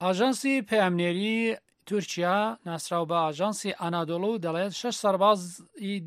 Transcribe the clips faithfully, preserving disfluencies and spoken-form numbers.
ئاژانسی پەیامنێری تورکیا ناسراو بە ئاژانسی ئانادۆڵو دەڵێت شەش سەربازی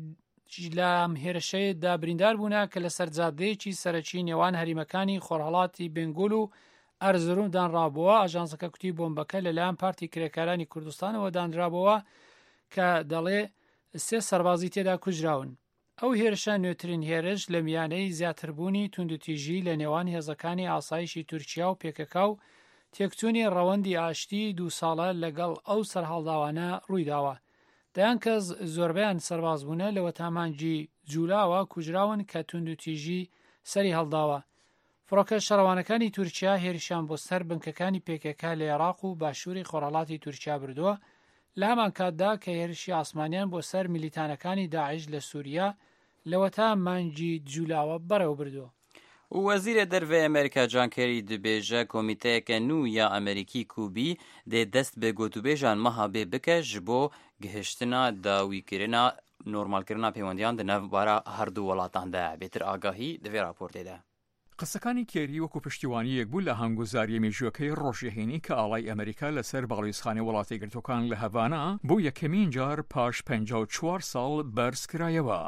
لە هێرشەیەدا بریندار بوون کە لە سەرجادەیەکی سەرەکی نێوان هەریمەکانی خۆرهەڵاتی بنگول و ئەرزروم دانرابووە. ئاژانسەکە کوتی بۆمبەکە لەلایەن پارتی کرێکارانی کوردستانەوە دانرابەوە کە دەڵێ سێ سەربازی تێدا کوژراون. ئەو هێرشە نوێترین هێرش لە میانەی زیاتربوونی توندوتیژی لە نێوان هێزەکانی ئاسایشی تورکیا و پێکەکە و تێکچوونی ڕەوەندی ئاشتی دوو ساڵە لەگەڵ ئەو سەرهەڵداوانە ڕوویداوە. دەیان کەس زۆربیان سەرباز بوونە لەوە تامانجی جوولاوە کوژراون کە توندوتیژی سەری هەڵداوە. فڕۆکە شەڕەوانەکانی تورکیا هێرشیان بۆ سەر بنکەکانی پێکەکە لە عێراق و باشووری خۆرهەڵاتی تورکیا بردووە لە هەمان کاتدا کە هێرشی ئاسمانیان بۆ سەر میلیتانەکانی داعش لە سووریا لەوە تا مانجی جوولاوە بەڕێوە بردووە. وەزیرە دەرەوەی ئەمریکا جان کێری دەبێژە کۆمیتەیەکە نو یا ئەمریکی کوبی دێ دەست بە گوتوبێژان مەها بێ بکە ji بۆ گەهشتنا داویکردنا نۆرمالکردنا پەیوەندیان di navbara هەردوو وڵاتان de بێتر ئاگاهی دەوێ راپۆرتێدا. قسەکانی کێری وەکو پشتیوانیەک بوو لە هەنگوزاریە مێژووەکەی ڕۆژێهێنی کە ئاڵای ئەمریکا لەسەر باڵویزخانەی وڵاتی گرتوەکان لە هەڤانە بۆ یەکەمین جار پاش پەنجا و چوار ساڵ بەرز کرایەوە.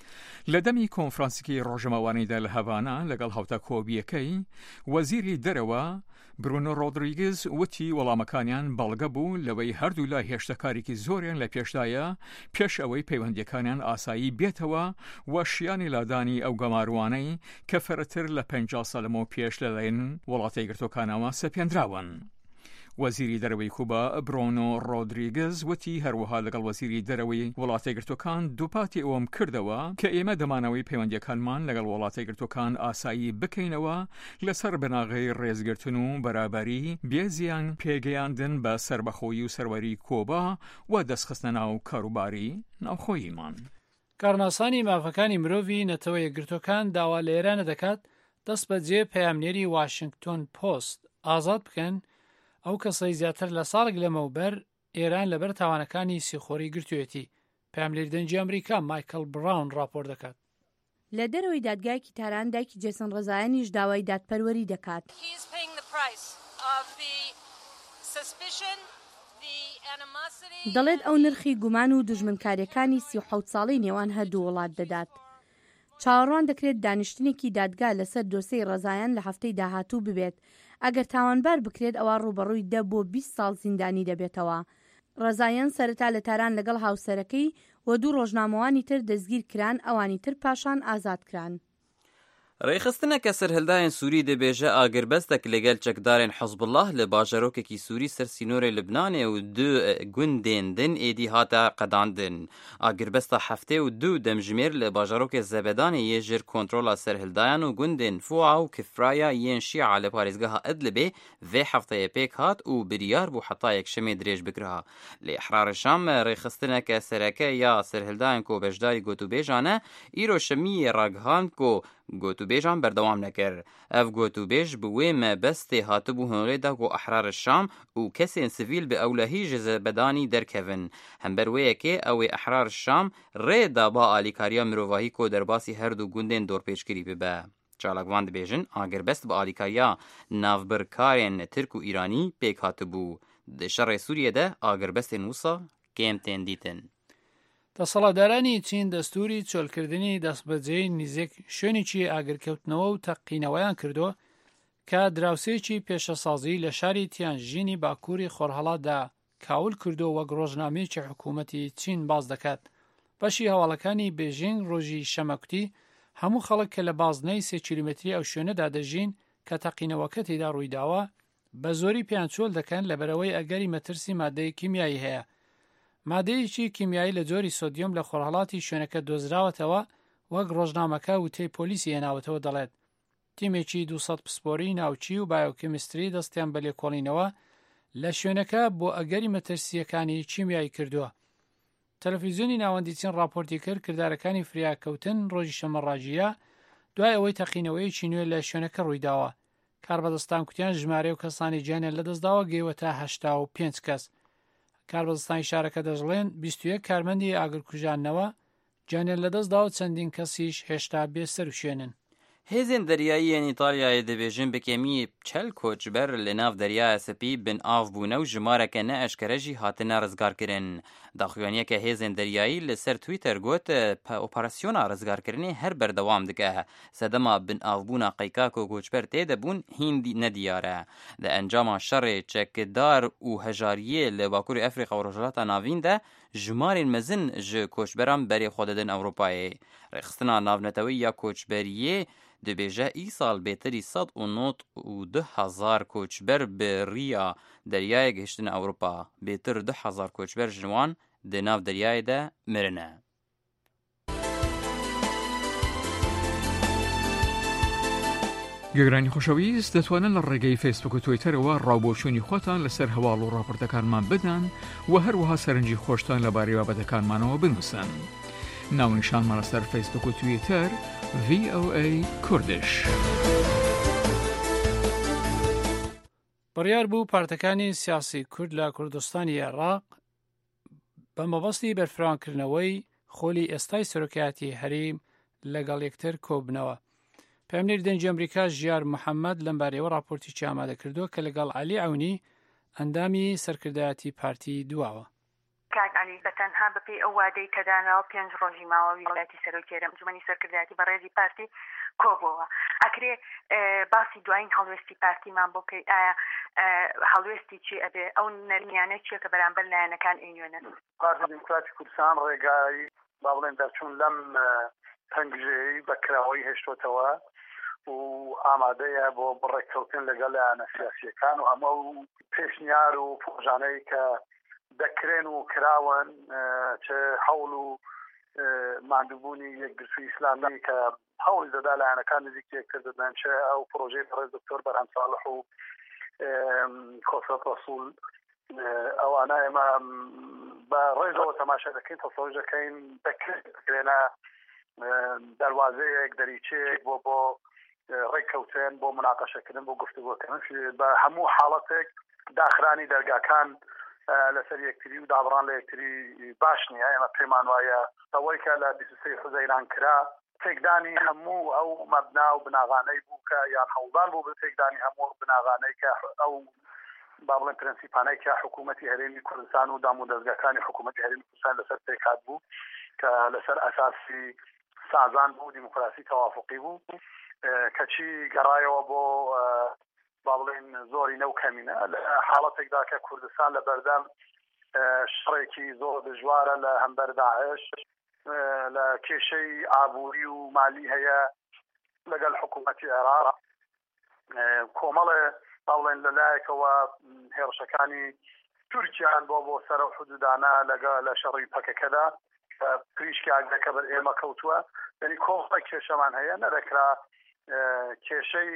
لە دەمی کۆنفرانسێکی ڕۆژەمەوانیدا لە هەڤانە لەگەڵ هەوتە کۆبیەکەی وەزیری دەرەوە برونۆ ڕۆدریگز وتی وەڵامەکانیان بەڵگە بوو لەوەی هەردوو لای هێشتەکارێکی زۆریان لە پێشدایە پێش ئەوەی پەیوەندیەکانیان ئاسایی بێتەوە و شیانی لادانی ئەو گەماروانەی کە فەرەتر لە پەنجا ساڵەمەوە پێش لەلایەن وڵاتی گرتوەکانەوە سەپێنراون. وەزیری دەرەوەی کوبا برۆنۆ ڕۆدریگز وتی هەروەها لەگەڵ وەزیری دەرەوەی وڵاتی گرتوەکان دووپاتی ئەوەم کردەوە کە ئێمە دەمانەوەی پەیوەندیەکانمان لەگەڵ وڵاتی گرتوەکان ئاسایی بکەینەوە لەسەر بناغی ڕێزگرتن و بەرابەری بێزیان پێگەیاندن بە سربەخۆیی و سەروەری کۆبا و دەستخستنە ناو کاروباری ناوخۆییمان. کارناسانی مافەکانی مرۆڤی نەتەوە یەکگرتوەکان داوا لە ئێرانە دەکات دەست بەجێ پەیامنێری واشنگتۆن پۆست ئازاد بکەن ئەو کەسەی زیاتر لە ساڵێک لەمەوبەر ئێران لەبەر تاوانەکانی سیخۆری گرتوێتی. پەیامنێری دەنگی ئەمریکا مایکل براون راپۆر دەکات. لە دەرەوەی دادگایکی تاران دایکی جێسن ڕزایانیش داوای دادپەروەری دەکات. دەڵێت ئەو نرخی گومان و دژمنکاریەکانی سی و حەوت ساڵی نێوان هەردوو وڵات دەدات. چاوەڕوان دەکرێت دانیشتنێکی دادگا لەسەر دۆسەی ڕزایان لە هەفتەی داهاتوو ببێت. ئەگەر تاوانبار بکرێت ئەوە ڕوبەڕووی دە بۆ بیست ساڵ زیندانی دەبێتەوە. ڕزایان سەرەتا لە تاران لەگەڵ هاوسەرەکەی و دوو ڕۆژنامەوانی تر دەستگیر کران، ئەوانی تر پاشان ئازاد کران. ڕێخستنەکە سەرهەڵدایان سووری دەبێژە ئاگربەستێک لەگەل چەکدارên حەزبڵڵاه لە باژەرۆکێکی سووری سەر سینۆرê Libnanê û du gundên din êdî hate qedandin. Agrbesta heftê û du demjimêr li bajarokê Zebedanê yê jir kontrola serhildayan û gundên Fûa û Kifraya yên Şîa li parêzgeha Idlibê vê hefteyê pêk hat û biryar bû heta yekşemê dirêj bikiriha. Lê Ihrar Şam rêxistineke sereke ya serhildayan ku beşdarî gotûbêjan e îro şemiyê ragihand ku گوتوبێژان بەردەوام نەکرد. ئەف گوتوبێژ bi wê mebestê hatibû hinrêda ku Ihrar Şam û kesên sivîl bi ewlehî ji Zebedanî derkevin. Hember wê yekê ew ê Ihrar Şam rê da ba alîkariya mirovahî ku derbasî her du gundên dorpêçkirî bibe. Çalakvan dibêjin agrbest bi alîkariya navbirkarên Tirk û Îranî pêk hatibû. Di şerê Sûriyê de agrbestên wisa kêm tên dîtin. دەسەڵاتدارانی چین دەستوری چۆلکردنی دەستبەجێی نزیک شوێنێکی ئاگرکەوتنەوە و تەقینەوەیان کردووە کە دراوسێکی پێشەسازی لە شاری تیانژینی باکووری خۆرهەڵاتدا کاول کردو وەک ڕۆژنامەیەکی حکوومەتی چین باز دەکات. بەشی هەواڵەکانی بێژینگ ڕۆژی شەمەکوتی هەموو خەڵک کە لە بازنەی سێ کیلومتری ئەو شوێنەدا دەژین کە تەقینەوەکە تێدا ڕوویداوە بە زۆری پێیان چۆل دەکەن لەبەرەوەی ئەگەری مەترسی مادەی کیمیایی هەیە. مادەیەکی کیمیایی لە جۆری سۆدیۆم لە خۆرهەڵاتی شوێنەکە دۆزراوەتەوە وەک ڕۆژنامەکە وتەی پۆلیسی هێناوەتەوە دەڵێت. تیمێکی دووسەد پسپۆری ناوچی و بایۆکیمستری دەستیان بە لێکۆڵینەوە لە شوێنەکە بۆ ئەگەری مەترسیەکانی کیمیایی کردووە. تەلەڤیزیۆنی ناوەندی چین راپۆرتی کرد کردارەکانی فریاکەوتن ڕۆژی شەمە ڕاژیە دوای ئەوەی تەقینەوەیەکی نوێ لە شوێنەکە ڕوویداوە. کاربەدەستان کوتیان ژمارە و کەسانی گیانیان لەدەستداوە گەیوە تا هەشتا و پێنج کەس. کاربەدەستانی شارەکە دەژڵێن بیست و یەک کارمەندی ئاگرکوژانەوە گیانیان لەدەستدا و چەندین کەسیش هێشتا بێسەر و شوێنن. هێزên deryayiyên Îtalyayê dibêjin bi kemiyê çel koçber li nav deryaya Spî bin av bûne û jimareke neeşkere jî hatine rizgarkirin. Daxuyaniyeke hêzên deryayî li ser Twitter got operasyona rizgarkirinê her berdewam dike. Sedema bin avbûna qeyqak û koçber tê de bûn hîn nediyar e. Di encama şerê çekdar û hejariyê li Bakurê Efrîqa û Rojhilata Navîn de jimarên mezin ji koçberan berê xwe didin Ewropayê. Rêxistina navnetewî ya koçberiyê dibêje îsal bêtirî sed û nod û du hezar koçber bi rêya deryayê gihiştin Ewropa. Bêtir du hezar koçber ji wan di nav deryayê de mirine. گەگرانی خۆشەویست دەتوانن لە ڕێگەی فیسبوک و تویتەرەوە ڕاوبۆچوونی خۆتان لەسەر هەواڵ و ڕاپۆرتەکانمان بدەن و هەروەها سەرنجی خۆشتان لەبارەی بابەتەکانمانەوە بنووسن. ناونیشانمان لەسەر فیسبوک و تویتەر ڤی ئۆ ئەی کوردش. بڕیار بوو پارتەکانی سیاسی کورد لە کوردستانی عێراق بە مەبەستی بەرفرانکردنەوەی خۆلی ئێستای سەرۆکایەتی هەرێم لەگەڵ یەکتر کۆبنەوە. پێمنیر دەنجی ئەمریکا ژیار محەممەد لەم بارەوە راپۆرتێکی ئامادە کردووە کە لەگەڵ عەلی عەونی ئەندامی سەرکردایەتی پارتی دواوە. کاک علی بەتەنها بەپێی ئەو وادەی کەدانەوە پێنج ڕۆژی ماوە ویلایەتی سەرۆکیێرە ئەنجومەنی سەرکردایەتی بەڕێزی پارتی کۆبووەوە. ئەکرێ باسی دوایین هەڵوێستی پارتیمان بۆ بکەی ئایا هەڵوێستی چی ئەبێ ئەو نەرمیانە چیە کە بەرامبەر لایەنەکان ئێنوێنن. پارتی دیموکراتی کوردستان ڕێگای با بڵێن دەرچوون لەم تەنگژەیەی بەکراوەی هێشتۆتەوە و ئامادەیە بۆ بڕێککەوتن لەگەڵ لایەنە سیاسیەکان و هەموو پێشنیار و پرۆژانەی کە دەکرێن و کراون چه هەوڵ و ماندووبوونی یەکگرتووی ئیسلامی کە هەوڵی دەدا لایەنەکان نزیک یەکتر دەدەن چه ئەو پرۆژەی ڕێز دکتۆر بەرهەم ساڵح و کۆسەت ڕەسوول ئەوانە ئێمە بە ڕێزەوە تەماشا دەکەین تەسەوڕ دەکەین دەکرێنە دەواازەیەک دەریچەیەک بۆ بۆ ڕێککەوتن بۆ مناقەشەکردن بۆ گفتوگۆکردن بە هەموو حاڵەتێک داخرانی دەرگاکان لەسەر یەکتری و دابڕان لە یەکتری باش نییە. ئێمە پێمان وایە ئەوەی کە لە بیست و سێ حوزەیران کرا تێکدانی هەموو ئەو مەبنا و بناغانەی بوو کە یان هەوڵدان بوو بە تێکدانی هەموو بناغانەی کە ئەو با بڵێن پرەنسیپانەی کە حکوومەتی هەرێمی کوردستان و دام و دەستگاکانی حکوومەتی هەرێمی کوردستان لەسەر پێکات بوو کە لەسەر ئەساسی سازان بوو دیموکراسی تەوافقی بوو کەچی گەڕایەوە بۆ با بڵێن زۆری نەو کەمینە لە حاڵەتێکدا کە کوردستان لە بەردەم شڕێکی زۆر دژوارە لە هەمبەر داعش لە کێشەی ئابووری و مالی هەیە لەگەڵ حکوومەتی عێراق کۆمەڵێ با بڵێن لەلایەکەوە هێرشەکانی تورکیان بۆ بۆ سەر و حدودانە لەگە لە شەڕی پەکەکەدا پریشکی ئاگرەکە بەر ئێمە کەوتووە یعنی کۆمەڵە کێشەمان هەیە نەدەکرا کێشەی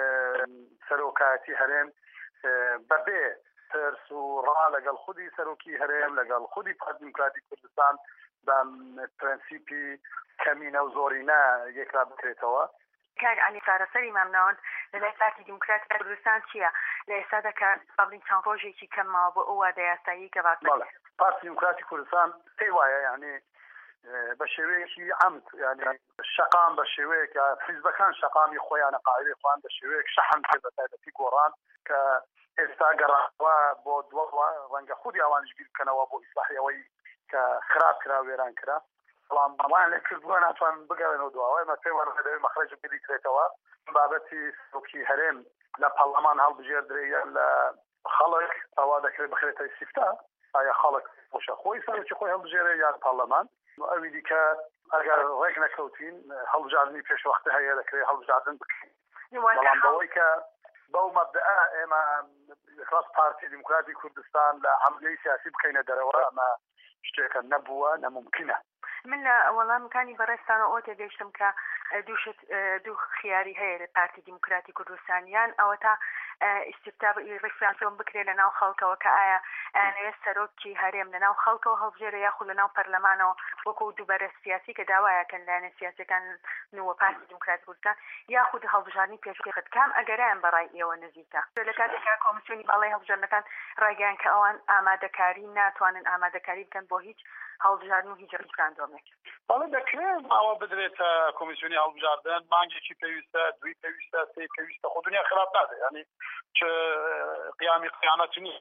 سەرۆکایەتی هەرێم بەبێ ترس و ڕا لەگەڵ خودی سەرۆکی هەرێم لەگەڵ خودی پارتی دیموکراتی کوردستان بە پرەنسیپی کەمینە و زۆرینە یەکرا بکرێتەوە. کاک علی چارەسەری مامناوەند لەلای پارتی دیموکراتی کوردستان چییە لە ئێستا دەکات بەڵین چەند ڕۆژێکی کەمماوە بۆ ئەو وادە یاسایی کە باس پارتی دیموکراتی کوردستان پێی وایە یعنی بە شێوەیەکی عەمد یعنی شەقام بە شێوەیەکە حیزبەکان شەقامی خۆیانە قاعدەی خۆیان بە شێوەیەک شەحن کرد بە تایبەتی گۆڕان کە ئێستا گەڕاوە بۆ دووە ڕەنگە خودی ئەوانش بیر بکەنەوە بۆ ئیسلاحیەوەی کە خراپ کرا وێران کرا بەڵام بەڵام لێ کردووە ناتوانن بگەڕێنەوە دووەوە ئێمە پێی وایە دەوێت مەخرەج بکرێتەوە بابەتی سەرۆکی هەرێم لە پەرلەمان هەڵبژێردرێ لە خەڵک ئەوا دەکرێت بخرێتە ئیستیفتا ئایا خەڵک خۆشە خۆی سەرۆکی خۆی هەڵبژێرێ یان پەرلەمان ئەوی دیکە ئەگەر ڕێک نەکەوتین هەڵبژاردننی پێشوەختە هەیە دەکرێت هەڵبژاردن بکەین بەڵام بەوەی کە بەو مەبدەئە ئێمە ڕاست پارتی دیموکراتی کوردستان لە عەملیەی سیاسی بکەینە دەرەوە ئەمە شتێکە نەبووە نەمومکینە. من لە وەڵامەکانی بەڕێستانەوە ئەوە تێگەیشتم کە دووشت دوو خیاری هەیە لە پارتی دیموکراتی کوردستانیان ئەوە تا ئیستیفتا ڕێفرانسیۆن بکرێت لە ناو خەڵکەوە کە ئایا ئەیانەوێت سەرۆکی هەرێم لە ناو خەڵکەوە هەڵبژێرە یاخود لە ناو پەرلەمانەوە وەکو دووبارە سیاسی کە داوایەکەن لایەنە سیاسیەکان نووە پارتی دیموکراتی کوردستان یاخود هەڵبژاردننی پێشکەوت کام ئەگەرایان بەڕای ئێوە نزیکە لە کاتێکا کۆمسیۆنی باڵای هەڵبژاردنەکان ڕایگەیان کە ئەوان ئامادەکاری ناتوانن ئامادەکاری بکەن بۆ هیچ هەڵبژاردن و هیچ ڕیفراندۆمێک بەڵێ دەکرێت ماوە بدرێتە کۆمیسیۆنی هەڵبژاردن مانگێکی پێویستە دوی پێویستە سێ پێویستە خۆ دنیا خراپ نادێ ینی چ قیامی قیامەت نییە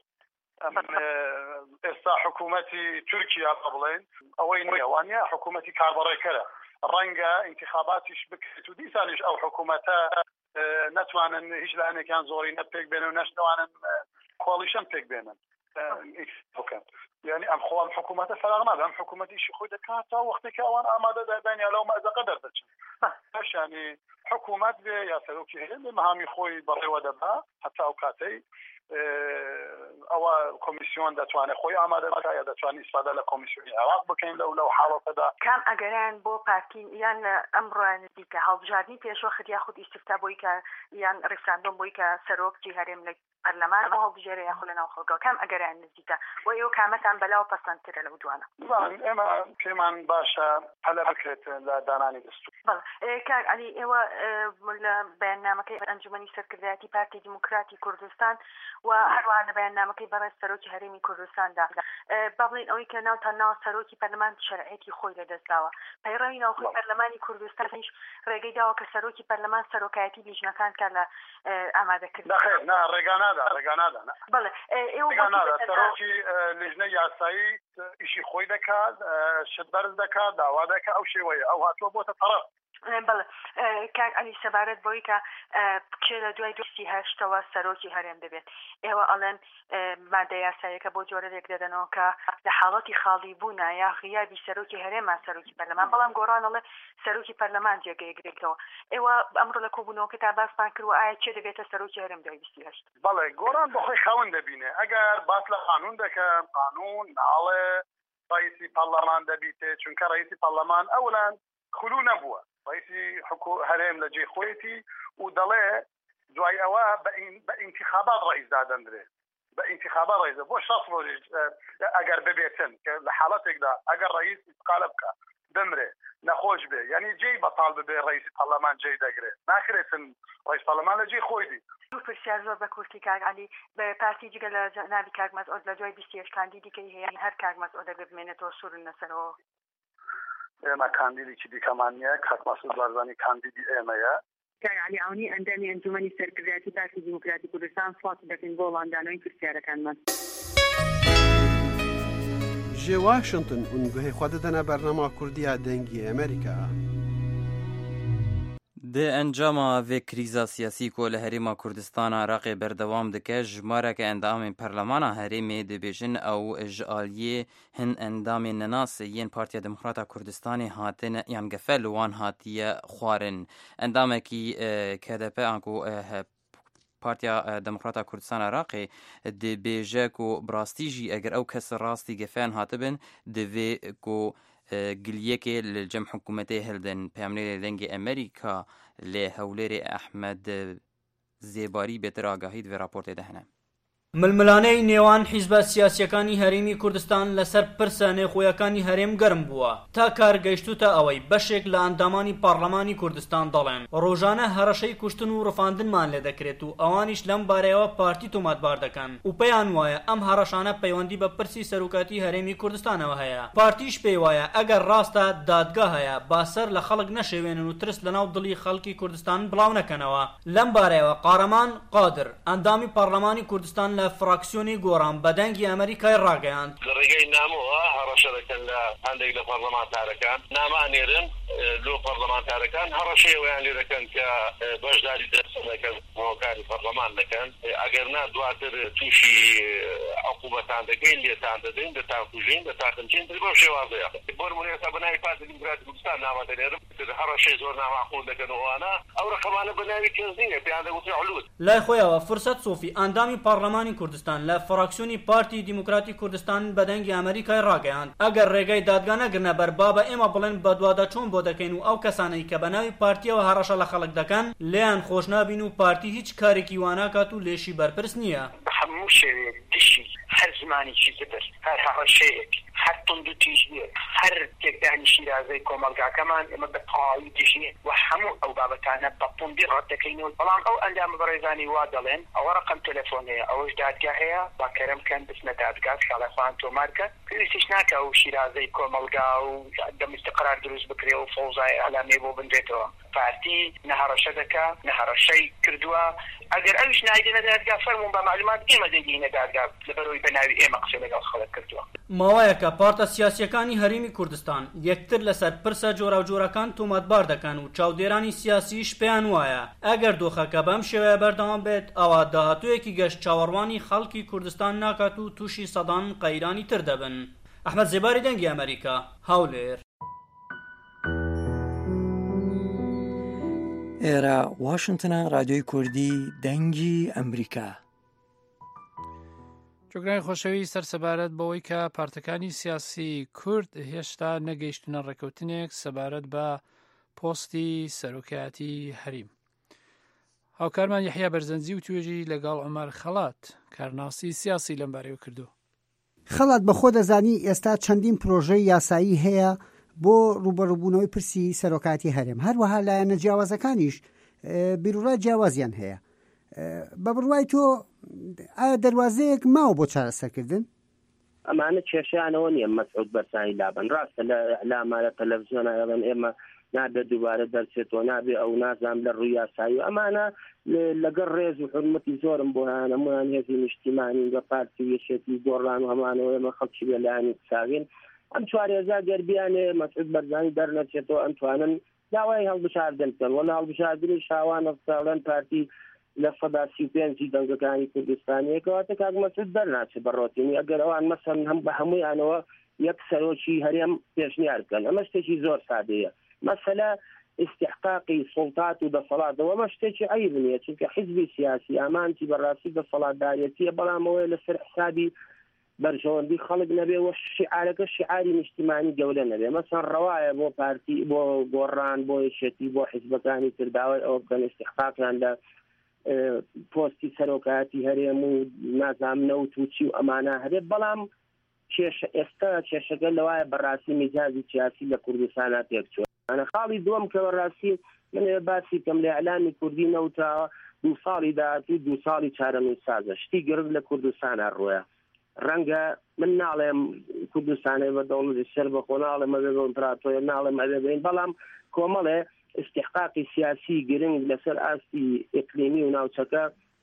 ئێستا حکوومەتی تورکیا بڵێن ئەوەی نییە وانە حکوومەتی کاربڕێکەرە ڕەنگە انتخاباتیش بکرێت و دیسانیش ئەو حکوومەتە نەتوانن هیچ لایەنێکیان زۆری نەپێک بێنن و نەشتوانن کۆڵیشن پێک بێنن بکەن یعنی ئەم خۆم حکوومەتە فراغ نابێ ئەم حکوومەتیشی خۆی دەکات تا وەختێکی ئەوان ئامادە دەدانیا لەو مەزەقە دەردەچن پاشانی حکوومەت بێ یا سەرۆکی هەیە بێ مەهامی خۆی بەڕێوە دەبا هەتا ئەو کاتەی ئەوە کۆمیسیۆن دەتوانێت خۆی ئامادە بکات یا دەتوانێت ئیسفادە لە کۆمیسیۆنی عێراق بکەین لەو لەو حاڵەتەدا کام ئەگەران بۆ پارتی یان ئەمڕۆیان نزیکە هەڵبژاردننی پێشوەخت یا خود ئیستفتا بۆی کە یان ڕیفراندۆم بۆی کە سەرۆکی هەرێم لە پەرلەمان ئەو هەڵبژێرە یا خۆ لەناو خەڵکەوە کام ئەگەران نزیکە و ئێوە کامەتان بەلاو پەسەندترە لەو دوانە ئێمە پێمان باشە هەلە بکرێت لە دانانی دەستور کاک علی ئێوە لە بەیاننامەکەی ئەنجومەنی سەرکردایەتی پارتی دیموکراتی کوردستان و هەروەها لە بەیاننامەکەی بەڕێز سەرۆکی هەرێمی کوردستاندا با بڵێن ئەوەی کە ناوتان ناوە سەرۆکی پەرلەمان شەرعەتی خۆی لەدەستداوە پەیڕەوی ناوخۆی پەرلەمانی کوردستانیش ڕێگەی داوە کە سەرۆکی پەرلەمان سەرۆکایەتی لیژنەکان کە لە ئامادەکردن ڕێگانادا ڕێگانادا بەڵێ ئێوە سەرۆکی لیژنەی یاسایی ئیشی خۆی دەکات شت بەرز دەکات داوا دەکات ئەو شێوەیە ئەو هاتووە بۆتە تەڕەف بەڵێ کاک علی سەبارەت بۆی کە کێ لە دوای دوستی هەشتەوە سەرۆکی هەرێم دەبێت ئێوە ئەڵێن مادە یاساییەکە بۆ جۆرەێک دەدەنەوە کە لە حاڵەتی خاڵی بوونە یا غیابی سەرۆکی هەرێمان سەرۆکی پەرلەمان بەڵام گۆڕانەڵێ سەرۆکی پەرلەمان جێگەیەگرێتەوە ئێوە ئەمڕۆ لە کۆبوونەوەکە تا باسمان کردوە ئایا چێ دەبێتە سەرۆکی هەرێم دوای دوستی هەشت بەڵێ گۆڕان بە خۆی خاوەن دەبینێ ئەگەر باس لە قانون دەکەم قانون ناڵێ ڕئیسی پەرلەمان دەبیتێ چونکە ڕئیسی پەرلەمان ئەوڵان خولو نەبووە ڕئیسی هەرێم لە جێ خۆیەتی و دەڵێ دوای ئەوە بە ئینتیخابات ڕئیس دادەندرێت بە ئینتیخابات ڕئیس بۆ شەش ڕۆژ ئەگەر ببێتن کە لە حاڵەتێکدا ئەگەر ڕئیس ئیستقالە بکە بمرێ نەخۆش بێ یعنی جێی بەتاڵ ببێ ڕئیسی پەرلەمان جێی دەگرێت ناکرێتن ڕئیس پەرلەمان لە جێ خۆی دی پرسیار زۆر بە کورتی کاک علی بە پارتی جگە لە ناوی کاک مەسعود لە دوای بیست هێشت کاندیدیکەی هەیە هەر کاک مەسعود دەبێت بمێنێتەوە سوورن لەسەرەوە ئێمە کاندیدێکی دیکەمان نییە کاک مەسعود بارزانی کاندیدی ئێمەیە کاک علی ئەوەی ئەندامی ئەنجومەنی سەرکردایەتی پارتی دیموکراتی کوردستان سڵاتی دەکەین بۆ وڵاندانەوەی پرسیارەکانمان ji Washington û guhê xwe didine bernama Kurdiya dengî Amerîka. Di encama vê krîza siyasî ku li Herêma Kurdistana Iraqê berdewam dike, jmareke endamên Perlemana Herêmê dibêjin ew ji aliyê hin endamên nenasê yên Partiya Demokrata Kurdistanê hatin yan gefel wan hatiye xwarin. Endamekî K D P an ku Partiya Demokrata Kurdistan Iraqê dibêje ku birastî jî eger ew kes rastî gefeyan hatibin divê ku giliyekê li cem hikûmetê hildin. Peyamnêrê dengê Amerîka lê hewlêrê Ehmed Zêbarî bêtir agahî divê raportê de hene. ململانەی نێوان حیزبە سیاسیەکانی هەرێمی کوردستان لەسەر پرسە نێخۆیەکانی هەرێم گەرم بووە تا کارگەیشتوتە ئەوەی بەشێک لە ئەندامانی پارلەمانی کوردستان دەڵێن ڕۆژانە هەرەشەی کوشتن و ڕفاندنمان لێ دەکرێت و ئەوانیش لەم بارەیەوە پارتی تۆمەتبار دەکەن و پێیان وایە ئەم هەرەشانە پەیوەندی بە پرسی سەرۆکاتی هەرێمی کوردستانەوە هەیە. پارتیش پێی وایە ئەگەر ڕاستە دادگا هەیە باسەر لە خەڵک نەشێوێنن و ترس لەناو دڵی خەڵکی کوردستان بڵاو نەکەنەوە. لەم بارەیەوە قارەمان قادر ئەندامی پارلەمانی کوردستان لە فراکسیۆنی گۆڕان بەدەنگی ئەمریکای ڕاگەیاند. ڕێگەی نامەوە هەڕەشە دەکەن لە هەندێک لە پەرلەمانتارەکان نامانێرن لۆ پەرلەمانتارەکان هەڕەشەیەوەیان لێ دەکەن کە بەشداری دەرسەکەن هۆکاری پەرلەمان دەکەن ئەگەر نا دواتر تووشی عقوبەتان دەکەین لێتان دەدەین دەتان کوژین دەتان خەمچین بۆ شێوازەیە بۆ نمونە ئێستا بەناوی پارتی دیموکراتی کوردستان نامە دەنێرم هەڕەشەی زۆر نامەعقول دەکەن ئەوانە ئەو ڕقەمانە بەناوی کەس نییە پێیان دەگوتن علوود. لای خۆیەوە فرسەت سۆفی ئەندامی پارلەمانی کوردستان لە فراکسیۆنی پارتی دیموکراتی کوردستان بەدەنگی ئەمریکای ڕاگەیاند ئەگەر ڕێگەی دادگا نەگرنە بەربابە ئێمە بڵێن بە دووادە چۆن بۆ دەکەین و ئەو کەسانەی کە بەناوی پارتیەوە هەڕەشە لە خەڵک دەکەن لێیان خۆش نابین و پارتی هیچ کارێکی واناکات و لێشی بەرپرس نییە. هەموو شێوێک دشی هەر زمانێکی زبر هەر هەڕەشەیەک هەر تند و تیژ هەر تێکدانی شیرازەی کۆمەلگاکەمان ئێمە بە تەواوی دژین و هەموو ئەو بابەتانە بە توندی ڕەت دەکەینەوە. بەڵام ئەو ئەندامە بەڕێزانی وا دەڵێن ئەوە ڕقم تەلەفۆنەیە ئەوەش دادگا هەیە با کەرەم کەن بچنە دادگا خاڵەخوان تۆمارکە پێویستیش ناکە و شیرازەی کۆمەلگا و دەمستقرار دروست بکرێ و فەوزای ئەلامێ بۆ بنرێتەوە. پارتی نەهەڕەشە دەکا نەهەڕەشەی کردووە ئەگەر ئەویش نایدێنە دادگا فەرموون بە معلومات ئێمە دەیدینە دادگا لەبەرەوەی بەناوی ئێمە قسە لەگەڵ خەڵک کردووە. ماوەیەکە پارتە سیاسیەکانی هەرێمی کوردستان یەکتر لەسەر پرسە جۆرا و جۆرەکان تۆمەتبار دەکەن و چاودێرانی سیاسیش پێیان وایە ئەگەر دۆخەکە بەم شێوەیە بەردەوام بێت ئەوە داهاتوویەکی گەشت چاوەڕوانی خەڵکی کوردستان ناکات و تووشی سەدان قەیرانی تر دەبن. ئەحمەد زێباری دەنگی ئەمریکا هەولێر. ئێرە واشنگتنە رادیۆی کوردی دەنگی ئەمریکا. جۆگرانی خۆشەوی سەرسەبارەت بەوەی کە پارتەکانی سیاسی کورد هێشتا نەگەیشتونە ڕێکەوتنێک سەبارەت بە پۆستی سەرۆکایەتی هەریم. هاوکارمان یەحیا بەرزەنجی و توێژی لەگەڵ عومەر خەڵات کارناسی سیاسی لەم بارەیەوە کردو. خەڵات بەخۆ دەزانی ئێستا چەندین پرۆژەی یاسایی هەیە بۆ ڕوبەڕووبوونەوەی پرسی سەرۆکاتی هەرێم هەروەها لایەنە جیاوازەکانیش بیرروڕای جیاوازیان هەیە. بە بڕوای تۆ ئایا دەواازەیەک ماوە بۆ چارەسەرکردن؟ ئەمانە کێشیانەوە نییە مەسعود بەرسانی لابن ڕاستە لە ئەلامانە تەلەڤیزیۆنەوەن ئێمە نابێت دووبارە دەرچێتەوە نابێ ئەو نازام لە ڕووی یاسایی ئەمانە لەگەڵ ڕێز و حرمەتی زۆرم بۆ هەمویان هێزی نیشتیمانی بە پارتی و یەکێتی گۆڕان و هەمانەوە ئێمە خەڵکی بێلایانی قساوین ئەم چوارێزا گەربیانێ مەسعود بەرزانی دەرنەچێتەوە ئەمتوانن داوای هەڵبژاردن بکەن وەڵا هەڵبژاردنی شاوانە ساڵەن پارتی لە سەدا سی و پێنجی دەنگەکانی کوردستانیەکەواتە کاک مەسعود دەرناچێت بەڕۆتینی ئەگەر ئەوان مەسەن هەم بە هەمویانەوە یەک سەرۆکی هەرێم پێشنیار بکەن ئەمە شتێکی زۆر سادەیە. مەسەلە استحقاقی سڵتات و دەسەڵاتەوە ئەمە شتێکی عیب نییە چونکە حیزبی سیاسی ئامانتی بەڕاستی دەسەڵاتدارەتیە بەڵام ئەوەیە لەسەر حسابی بەرژەوەندی خەڵک نەبێ و شعارەکە شعاری نیشتیمانی گەورە نەبێ مەسەن ڕەوایە بۆ پارتی بۆ گۆڕان بۆ یەکێتی بۆ حیزبەکانی کرداوای ئەوە بکەن استحقاقیان لە پۆستی سەرۆکایەتی هەرێم و نازام نەوت و چی و ئەمانە هەرێ بەڵام ئێستا کێشەکە لەوایە بەڕاستی میزاجی سیاسی لە کوردستانە تێکچووە. ئەنە خاڵی دووەم کە بەڕاستی من باسی کەم لە ئەعلامی کوردی نەوتاوە دوو ساڵی داهاتوو دوو ساڵی چارەمین سازە شتی گرنگ لە کوردستانە ڕۆیە ڕەنگە من ناڵێم کوردستانەی بە دەوڵەتی سەر بەخۆ ناڵێم ئەبێ بە ئیمپراتۆریە ناڵێم ئەبێ بین بەڵام کۆمەڵێ استحقاقی سیاسی گرنگ لەسەر ئاستی ئیقلیمی و ناوچەکە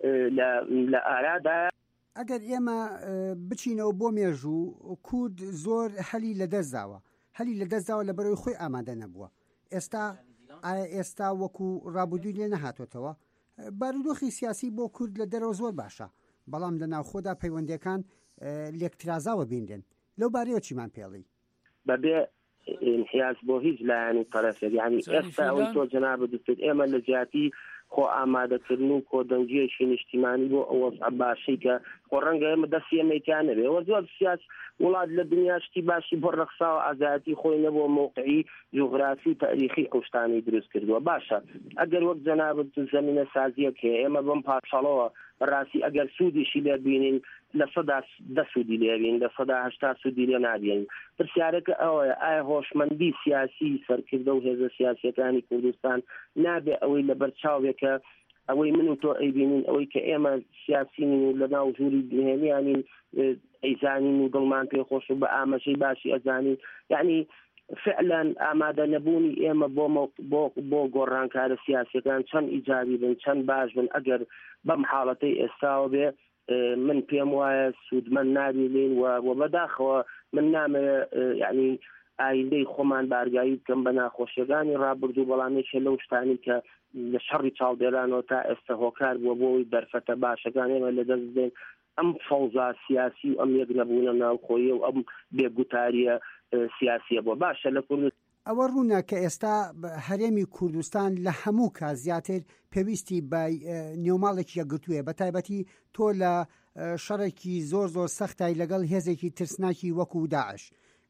لە ئارادا. ئەگەر ئێمە بچینەوە بۆ مێژوو کورد زۆر هەلی لە دەستداوە هەلی لە دەستداوە لە بەرەوەی خۆی ئامادە نەبووە. ئێستا ئایا ئێستا وەکو ڕابردووی لێ نەهاتۆتەوە بارودۆخی سیاسی بۆ کورد لە دەرەوە زۆر باشە بەڵام لە ناوخۆدا پەیوەندیەکان لێکترازاوە بینرێن لەو بارەیەوە چیمان پێڵی بەبێ انحیاز بۆ هیچ لایەنی تەرەفێک یعنی ئێستا ئەوەی تۆ جەنابە دوستت ئێمە لە جیاتی خۆ ئامادەکردن و کۆدەنگیەکی نیشتیمانی بۆ ئەوە باشی کە خۆ ڕەنگە ئێمە دەستی ئەمریکان نەبێ ئەوە زۆر سیاس وڵات لە دنیا شتی باشی بۆ ڕەخساوە ئازادی خۆی نەبووە موقعی جوغرافی تاریخی ئەو شتانی دروست کردووە. باشە ئەگەر وەک جەنابەت زەمینە سازیەک هەیە ئێمە بەم پاڵەوە بەڕاستی ئەگەر سوودیشی لێ بینین لە سەدا دە سوودی لێبین لە سەدا هەشتا سوودی لێ نابێن. پرسیارەکە ئەوەیە ئایا هۆشمەندی سیاسی سەرکردە و هێزە سیاسیەکانی کوردستان نابێ ئەوەی لە بەرچاوێکە ئەوەی من و تۆ ئەیبینین ئەوەی کە ئێمە سیاسین و لە ناو ژووری نهێنیانین ئەیزانین و دڵمان پێخۆش و بە ئاماژەی باشی ئەزانین یعنی فعلا ئامادە نەبوونی ئێمە بۆ بۆ بۆ گۆڕانکارە سیاسیەکان چەند ئیجابی بن چەند باش بن ئەگەر بەم حاڵەتەی ئێستاوە بێ من پێم وایە سوودمەند نابینین و بەداخەوە من نامەوێ یعنی ئایندەی خۆمان بارگایی بکەم بە ناخۆشیەکانی ڕابردوو بەڵامێکە لەو شتانی کە لە شەڕی چاڵدێرانەوە تا ئێستا هۆکار بووە بۆی دەرفەتە باشەکان ئێمە لەدەست دێن ئەم فەوزا سیاسی و ئەم یەک نەبوونە ناوخۆیە و ئەم بێگوتاریە سیاسیە بۆ باشە لە کوردستان ئەوە ڕوونە کە ئێستا هەرێمی کوردستان لە هەموو کات زیاتر پێویستی بە نێوماڵێکی یەکگرتوویە بە تایبەتی تۆ لە شەڕێکی زۆر زۆر سەختای لەگەڵ هێزێکی ترسناکی وەکو داعش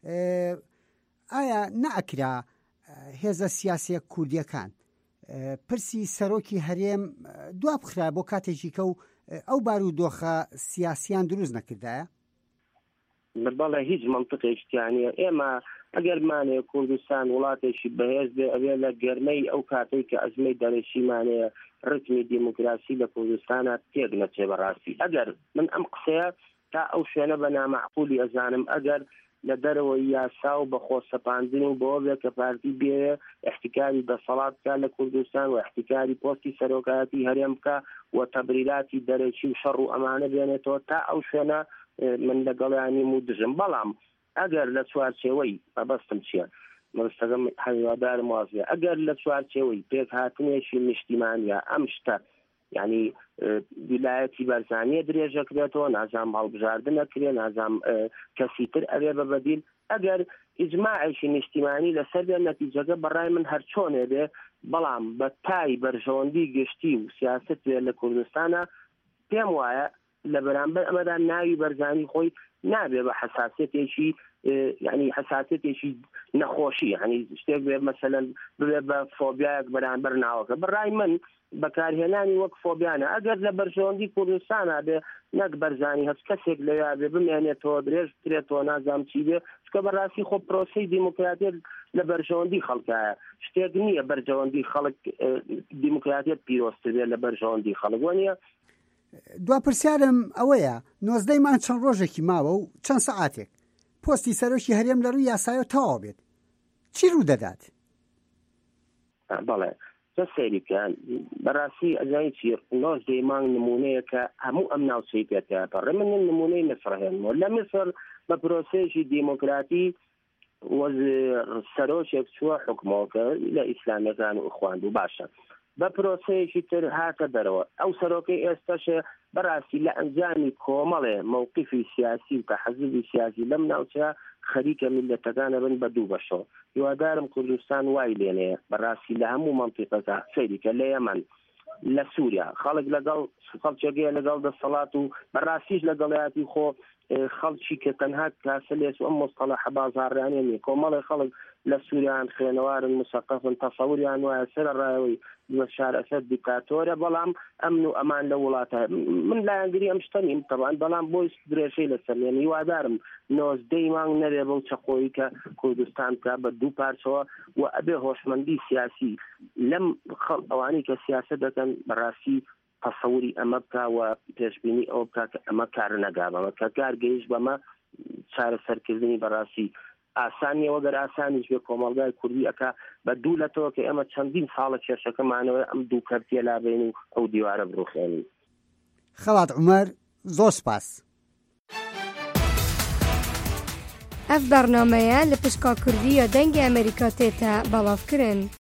ئایا نەئەکرا هێزە سیاسیە کوردیەکان پرسی سەرۆکی هەرێم دوا بخرا بۆ کاتێکی کە و ئەو بارودۆخە سیاسیان دروست نەکردایە؟ بەڵێ هیچ منطقێکیانە ئێمە ئەگەرمانەیە کوردستان وڵاتێکی بەهێز بێ ئەوێ لە گەرمەی ئەو کاتەی کە ئەزمەی دەرەشیمانەیە ڕتمی دیموکراسی لە کوردستانە تێک نەچێ بەڕاستی ئەگەر من ئەم قسەیە تا ئەو شوێنە بە نامەعقولی ئەزانم ئەگەر لە دەرەوەی یاسا و بە خۆسەپاندن و بۆ بێ کە پارتی بێ احتیکاری دەسەڵات بکات لە کوردستان و احتیکاری پۆستی سەرۆکایەتی هەرێم بکە و تەبریراتی دەرەکی و شەڕ و ئەمانە بێنێتەوە تا ئەو شوێنە من لەگەڵیانی و دژم بەڵام ئەگەر لە چوارچێوەی مەبەستم چییە مەبەستەکەم هەوادارم وازێ ئەگەر لە چوارچێوەی پێک هاتنێکی نیشتیمانیە ئەم شتە یعنی ویلایەتی بەرزانیە درێژەکرێتەوە نازام هەڵبژاردن نەکرێ نازام کەسی تر ئەوێ بە بەدیل ئەگەر ئیجماعێکی نیشتیمانی لەسەر بێ نەتیجەکە بەڕای من هەر چۆنێ بێ بەڵام بە تای بەرژەوەندی گشتی و سیاست بێ لە کوردستانە پێم وایە لە بەرامبەر ئەمەدا ناوی بەرزانی خۆی نابێ بە حساسیتێکی یعنی حساسیتێکی نەخۆشی یعنی شتێک بێ مەسەلەن ببێ بە فۆبیایەک بەرامبەر ناوەکە بەڕای من بەکارهێنانی وەک فۆبیانە ئەگەر لە بەرژەوەندی کوردستانە بێ نەک بەرزانی هەست کەسێک لەوێ بێ بمێنێتەوە درێژ بکرێتەوە نازام چی بێ چکە بەڕاستی خۆ پرۆسەی دیموکراتیت لە بەرژەوەندی خەڵکایە شتێک نییە بەرژەوەندی خەڵک دیموکراتیت پیرۆستە بێ لە بەرژەوەندی خەڵک وانە دوا پرسیارم ئەوەیە نۆزدەی مان چەند ڕۆژێکی ماوە و چەند سەعاتێک پۆستی سەرۆکی هەرێم لە ڕووی یاسایە تەواو بێت چی ڕوو دەدات؟ بەڵێ چە سەیریکەن بەڕاستی ئەزای چی نۆزدەی مانگ نمونەیە کە هەموو ئەم ناوچەی پێکاتەڕێ من نمونەی مصر هێنمەوە لە مصر بە پرۆسەیەکی دیموکراتی سەرۆکێک چووە حکومەوەکە لە ئیسلامیەکان و خواند و باشە بە پرۆسەیەکی تر هاتە دەرەوە ئەو سەرۆکەی ئێستاشە بەڕاستی لە ئەنجامی کۆمەڵێ مووقفی سیاسی و تەحەزبی سیاسی لەم ناوچە خەریکە میلەتەکانە بن بە دوو بەشەوە هیوادارم کوردستان وای لێنەیە بەڕاستی لە هەموو مەنتیقەکە سەیریکە لە یەمەن لە سووریا خەڵک لەگەڵ خەڵکێگەیە لەگەڵ دەسەڵات و بەڕاستیش لەگەڵایەتی خۆ خەڵکی کە تەنها کاسە لێس و ئەم مۆستەڵەحە بازاڕیانە نیە کۆمەڵی خەڵک لە سووریان خوێنەوارن مسەقفن تەسەوریان وایە سەر ڕایەوەی بەشار ئەسەد دیکتاتۆرە بەڵام ئەمن و ئەمان لە وڵاتە من لایەنگری ئەم شتە نیم تەبان بەڵام بۆی درێژەی لەسەر لێن هیوادارم نۆزدەی مانگ نەبێ بەو چەقۆیی کە کوردستان بکات بە دوو پارچەوە و ئەبێ هۆشمەندی سیاسی لەم خەڵ ئەوانەی کە سیاسەت دەکەن بەڕاستی تەسەوری ئەمە بکە و پێشبینی ئەو بکە کە ئەمە کار نەگابەمە کە کار گەیشت بەمە چارەسەرکردنی بەڕاستی ئاسانیە وەگەر ئاسانیش بێ کۆمەڵگای کوردی ئەکا بە دوو لەتەوە کە ئێمە چەندین ساڵە کێشەکەمانەوە ئەم دوو کەرتیە لابێن و ئەو دیوارە بڕوخێنین. خەڵات عومەر زۆر سپاس. ئەف بەرنامەیە لە پشکا کوردی یا دەنگی ئەمریکا تێتە بەڵاوکردن.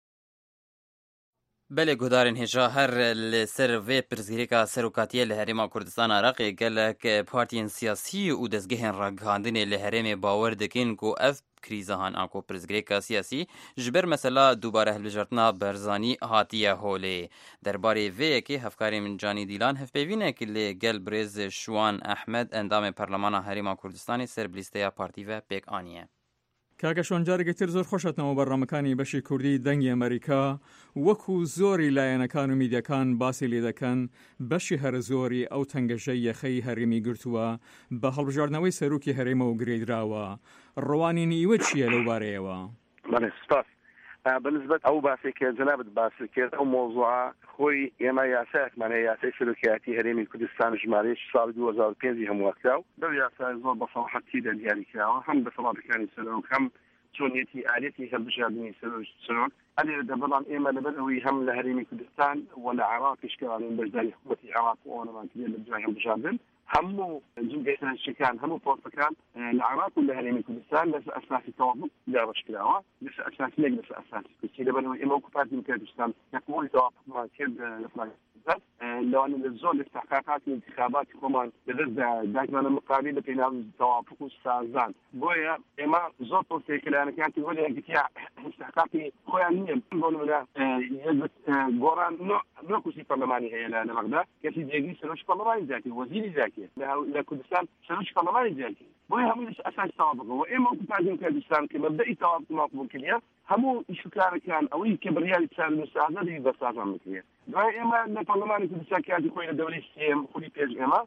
بله گودارن هجا هر لسر و پرزگیریکا سروکاتیه لحریم کردستان عراقی گلک پارتین سیاسی و دزگهن راگاندن لحریم باور دکن کو اف کریزهان آنکو پرزگیریکا سیاسی جبر مثلا دوباره هلبجرتنا برزانی هاتیه هوله درباره وی که هفکاری من جانی دیلان هف پیوینه که لگل برز شوان احمد اندام پرلمان حریم کردستانی سر بلیسته پارتی و پیک آنیه. کاکە شۆنجارێکی تر زۆر خۆشەتنەوە بەڕامەکانی بەشی کوردی دەنگی ئەمریکا وەکو زۆری لایەنەکان و میدیەکان باسی لێ دەکەن بەشی هەر زۆری ئەو تەنگەشەی یەخەی هەرێمی گرتووە بە هەڵبژاردنەوەی سەرۆکی هەرێمە و گرێدراوە ڕەوانی نیوە چییە لەو بارەیەوە؟ بەڵێ سپاس بنسبەت ئەو باسی کە جەنابەت باسی کرد ئەو مۆزوعە خۆی ئێمە یاسایەکمانەیە یاسای سەرۆکایەتی هەرێمی کوردستان ژمارەی ساڵی دوو هەزار و پێنج هەموارکراو لەو یاسای زۆر بەسەڵحەتی دیاری کراوە هەم دەسەڵاتەکانی سەرۆک هەم چۆنیەتی ئالێتی هەڵبژاردننی سەرۆک ئەلێ بەڵام ئێمە لەبەر ئەوەی هەم لە هەرێمی کوردستان و لە عێراقیش کەوانین بەشداری حکومەتی عێراق و ئەوانەمان کرێ لە بجای هەڵبژاردن هەموو جنگێتانشەکان هەموو پۆستەکان لە عێراق و لە هەرێمی کوردستان لەسەر ئەساسی تەواو دابەشکراوە لەسەر ئەساسی نەک لەسەر ئەساسی کوردی لەبەرەوەی ئێمە وەکو پارتی کوردستان یەکەمەوەی تەواومان کرد لە فڵاکستان لەوانە لە زۆر لە تحقیقاتی انتخاباتی خۆمان لەدەست داگمانە مقابل لە پێناو تەوافق و سازان بۆیە ئێمە زۆر پۆستێکی لایەنەکانی وەلی یەکتیا تحقیقاتی خۆیان نییە بۆ نمونە گۆڕان نۆکوسی پەرلەمانی هەیە لە مەغدا کەسی جێگی سەرۆکی پەرلەمانی زیاتر وەزیری زیاتر لە کوردستان سەرۆکی پەرلەمانی زیاتر بۆیە هەموو لەش ئەساسی تەوافقەوە ئێمە وەکو پارتی کوردستان کە مەبدەئی تەوافقمان قبوڵ کردیە هەموو ئیشوکارەکان ئەوەی کە بڕیاری چارە سازەری بەسازان بکرێت دوای ئێمە لە پەرلەمانی کوردستان کاتی خۆی لە دەوری سێم خولی پێش ئێمە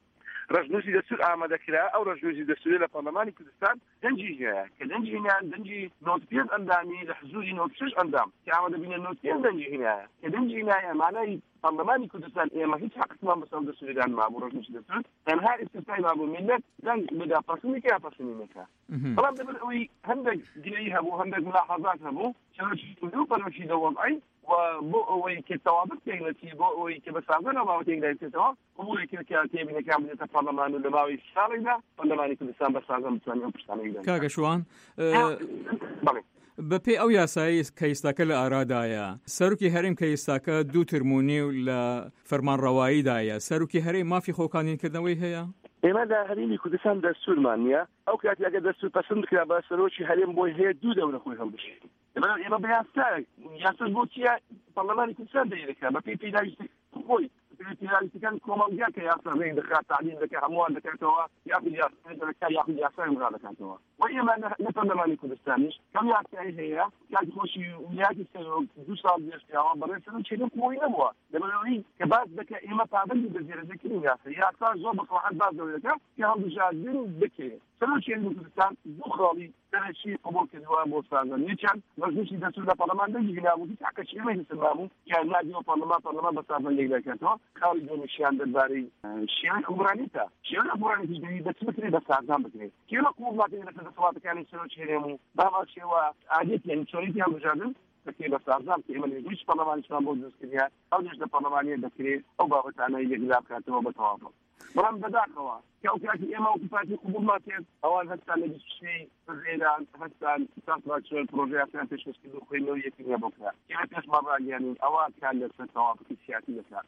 ڕژنووسی دەستور ئامادەکرا ئەو ڕژنووسی دەستوری لە پەرلەمانی کوردستان دەنجی هەیە کە دەنجی هینیان دەنجی نۆت پێنج ئەندامی لە حزوری نۆت شەش ئەندام کە ئامادەبینە نۆت پێنج دەنجی هینایە کە دەنجی هینایە مانای پەرلەمانی کوردستان ئێمە هیچ حقمان بەسەر دەستوریدان مابوو ڕژنووسی دەستور تەنها ئستیفای مابوو میلەت دەنگ بدا پەسەندی کە پەسەندی نەکا بەڵام لەبەر ئەوەی هەندێک گرەی هەبوو هەندێک ملاحەزات هەبوو شەڕکی دوو پەرۆشی دەوەڵعی و بۆ ئەوەی کە تەوابەت پێنەتی بۆ ئەوەی کە بەسازە نەماوەتێک دایکێتەوە قبوڵێکی کە تێبینەکان بێتە پەرلەمان و لە ماوەی ساڵێکدا پەرلەمانی کوردستان بەسازە بتوانێت ئەو پرسانەی کاکە شوان بە پێی ئەو یاسایی کە ئێستاکە لە ئارادایە سەرۆکی هەرێم کە ئێستاکە دوو ترمونی و لە فەرمانڕەواییدایە سەرۆکی هەرێم مافی خۆکانینکردنەوەی هەیە ئێمە لە هەرێمی کوردستان دەستورمان نییە ئەو کاتی ئەگەر دەستور پەسەند کرا بە سەرۆکی هەرێم بۆی هەیە دوو دەورە خۆی هەڵبژێت ئێمە بە یاسا یاساش بۆ چیە پەرلەمانی کوردستان دەیەکە بە پێی پێداویستی خۆی پێداویستەکان کۆمەڵگا کە یاسا ڕێک دەکات تعدیل دەکات هەمووان دەکاتەوە یاخود یاسای دەکات یاخود یاسای ئەمرا دەکاتەوە و ئێمە لە پەرلەمانی کوردستانیش کەم یاسایی هەیە کاتی خۆشی ویلایەتی سەرۆک دوو ساڵ پێشتیاوە بەڕێ سەرۆکی هەرێم خۆی نەبووە لەبەرەوەی کە باس دەکات ئێمە پابەندی بەزێرەدەکردنی یاسا یاسا زۆر بەسەڵحەت باس دەکات کە هەڵبژاردن بکرێت سەرۆکی هەرێمی کوردستان دوو خاڵی دەرەشی قبول کردووە بۆ سازان یەکیان ڕژنووسی دەستور لە پەرلەمان دەنجی نابوو هیچ حقەشی ئێمە هیچ نابوو کە نادیوە پەرلەمان پەرلەمان بە سازان لێک دەکاتەوە خاڵی دومیشیان دەربارەی شێوەی حکومڕانیتە شێوەی حکومڕانیتیش دەوی بە چ بکرێت بە سازان بکرێت کێمە قوڵ ناکەین لەسەر دەسەڵاتەکانی سەرۆکی هەرێم و باما شێوە عادەت یعنی چۆنیتی هەڵبژاردن دەکرێت بە سازان کە ئێمە لێگویش پەرلەمانیشمان بۆ دروستکردیە ئەو دەش لە پەرلەمانیە دەکرێت ئەو بابەتانە یەکلا بکاتەوە بە تەواو بەڵام بەداخەوە کە ئەو کاتی ئێمە وەکوپاتی قبوڵمان کرد ئەوان هەستان لە بیستشەی ڕێران هەستان ساتراکشن پرۆژەیان پێشکەشکرد و خوێندنەوەی یەکی نییە بۆ کرا ئێمە پێشمان ڕاگەیاندین ئەوە کار لەسەر تەواوەتی سیاسی دەکات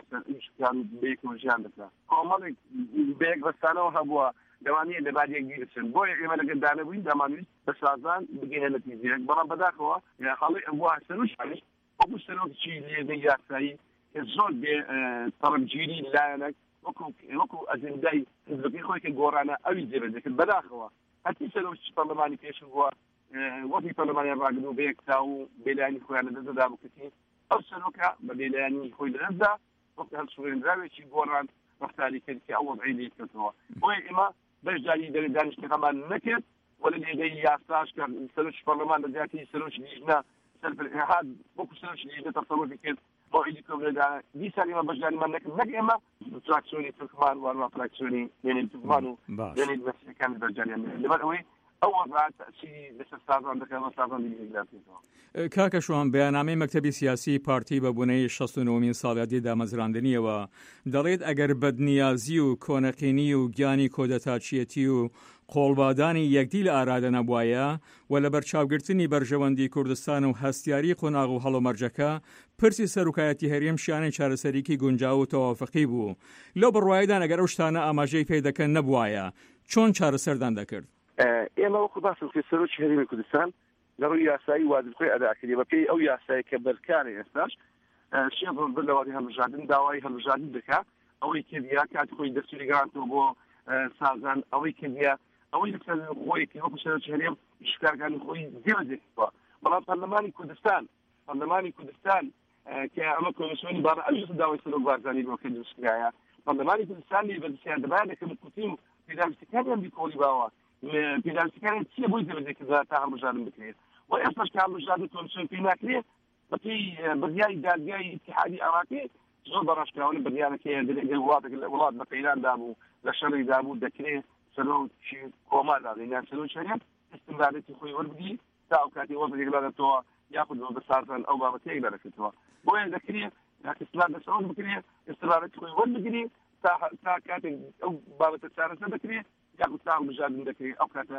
کار بەیەکەوە ژیان دەکات کۆمەڵێک بەیەک بەستانەوە هەبووە لەوانەیە لەبار یەکگیر بچن بۆیە ئێمە لەگەڵ دانەبووین دەمانویست بە سازان بگەینە نەتیجەیەک بەڵام بەداخەوە خاڵی ئەوە سەرۆشیش وەکو سەرۆکی لێدەی یاسایی کە زۆر بێ تەڕەمگیری لایەنێک وەکو ئەجندای حزبەکەی خۆی کە گۆڕانە ئەوی جێبە دەکرد بەداخەوە هەرچی سەرۆکی پەرلەمانی پێش بووە وەکی پەرلەمانی ڕاگرن و بەیەکتا و بێلایانی خۆیان لەدەستدا بکەتی ئەو سەرۆکە بە بێلایانی خۆی لەدەستدا وەکو هەڵسوێنراوێکی گۆڕان ڕفتاری کرد کە ئەو وەضعی لێ کردەوە بۆیە ئێمە بەشداری دەرێ دانیشتەکەمان نەکرد وەلە لێدەی یاساش کە سەرۆکی پەرلەمان لەجیاتی سەرۆکی لیژنە سەرفەرهاد وەکو سەرۆکی لیژنە تەسەڕوفی کرد بۆ ئیدی کۆبرەدانە دیسان ئێمە بەشداریمان نەکرد نەک ئێمە تراکسیۆنی تورکمان وانوا تراکسیۆنی وێنەی تورکمان و وێنەی مەسیحەکانی بەشداریان لەبەر ئەوەی ئەو وەضع تەئسیری لەسەر سازان دەکات و سازان دیگەکرێتەوە کاکە شوان بەیاننامەی مەکتەبی سیاسی پارتی بە بوونەی شەست و نۆمین ساڵیادی دامەزراندنیەوە دەڵێت ئەگەر بەدنیازی و کۆنەقینی و گیانی کۆدەتاچیەتی و قۆڵبادانی یەکدی لە ئارادە نەبوایە و لە بەرچاوگرتنی بەرژەوەندی کوردستان و هەستیاری قۆناغ و هەڵۆمەرجەکە پرسی سەرۆکایەتی هەرێم شیانەی چارەسەریکی گونجاو و تەوافقی بوو لەو بڕوایدان ئەگەر ئەو شتانە ئاماژەی پێ دەکەن نەبوایە چۆن چارەسەردان دەکرد ئێمە وەکو باسم کرد سەرۆکی هەرێمی کوردستان لە ڕووی یاسایی واجبخۆی ئەداکردی بە پێی ئەو یاسایی کە بەرکارە ئێستاش شێخ بن لەوادی هەڵبژاردن داوای هەڵبژاردن دەکات ئەوەی کردیا کاتی خۆی دەستوری گەڕاندەوە بۆ سازان ئەوەی کردیا ئەوەی لەسەر خۆی کە وەکو سەرۆکی هەرێم شکارەکانی خۆی جێبەجێکردەوە بەڵام پەرلەمانی کوردستان پەرلەمانی کوردستان کە ئەمە کۆمیسیۆنی باڕ ئەویش داوای سەرۆک بارزانانی بۆ کردن سکرایە پەرلەمانی کوردستان لێ بەرزیان دەبایە دەکەم کوتیم پێداویستەکانیان بیکۆڵی باوە پێداویستەکانی چییە بۆی جێبەجێکردن تا هەڵبژاردن بکرێت و ئێستاش کە هەڵبژاردن کۆمیسیۆن پێی ناکرێت بەپێی بڕیاری دادگای اتحادی ئەواکێ زۆر بەڕاشکراون بڕیارەکەی دەلێگەی وڵاتێک لە وڵات بە پەیداندا بوو لە شەڕی دابوو دەکرێت سەرۆکی کۆمەڵدا لەنیان سەرۆکی هەرێم استمرارەتی خۆی وەربگری تا ئەو کاتی وەزێک لەدەتەوە یاخود بە سازان ئەو بابەتەیەک لەدەکەوە بۆیە دەکرێت استمرار دەسەوە بکرێت استمرارەتی خۆی وەربگری تا تا کاتێک ئەو بابەتە چارەسەر دەکرێت یاخود تا هەڵبژاردن دەکرێت ئەو کاتە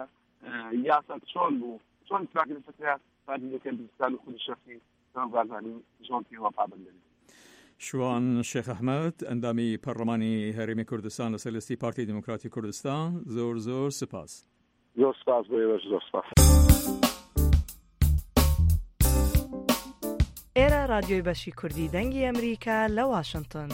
یاسا چۆن بوو چۆن تراکە لەسەر پارتی کوردستان و خودی شەخصی بازانی زۆر پێوە پابند دەبێت شوان شێخ ئەحمەد ئەندامی پەرلەمانی هەرێمی کوردستان لەسەر لەستی پارتی دموکراتی کوردستان زۆر زۆر سپاس زۆر سپاس بۆ ئێوەش زۆر سپاس ئێرە رادیۆی بەشی کوردی دەنگی ئەمریکا لە واشنگتن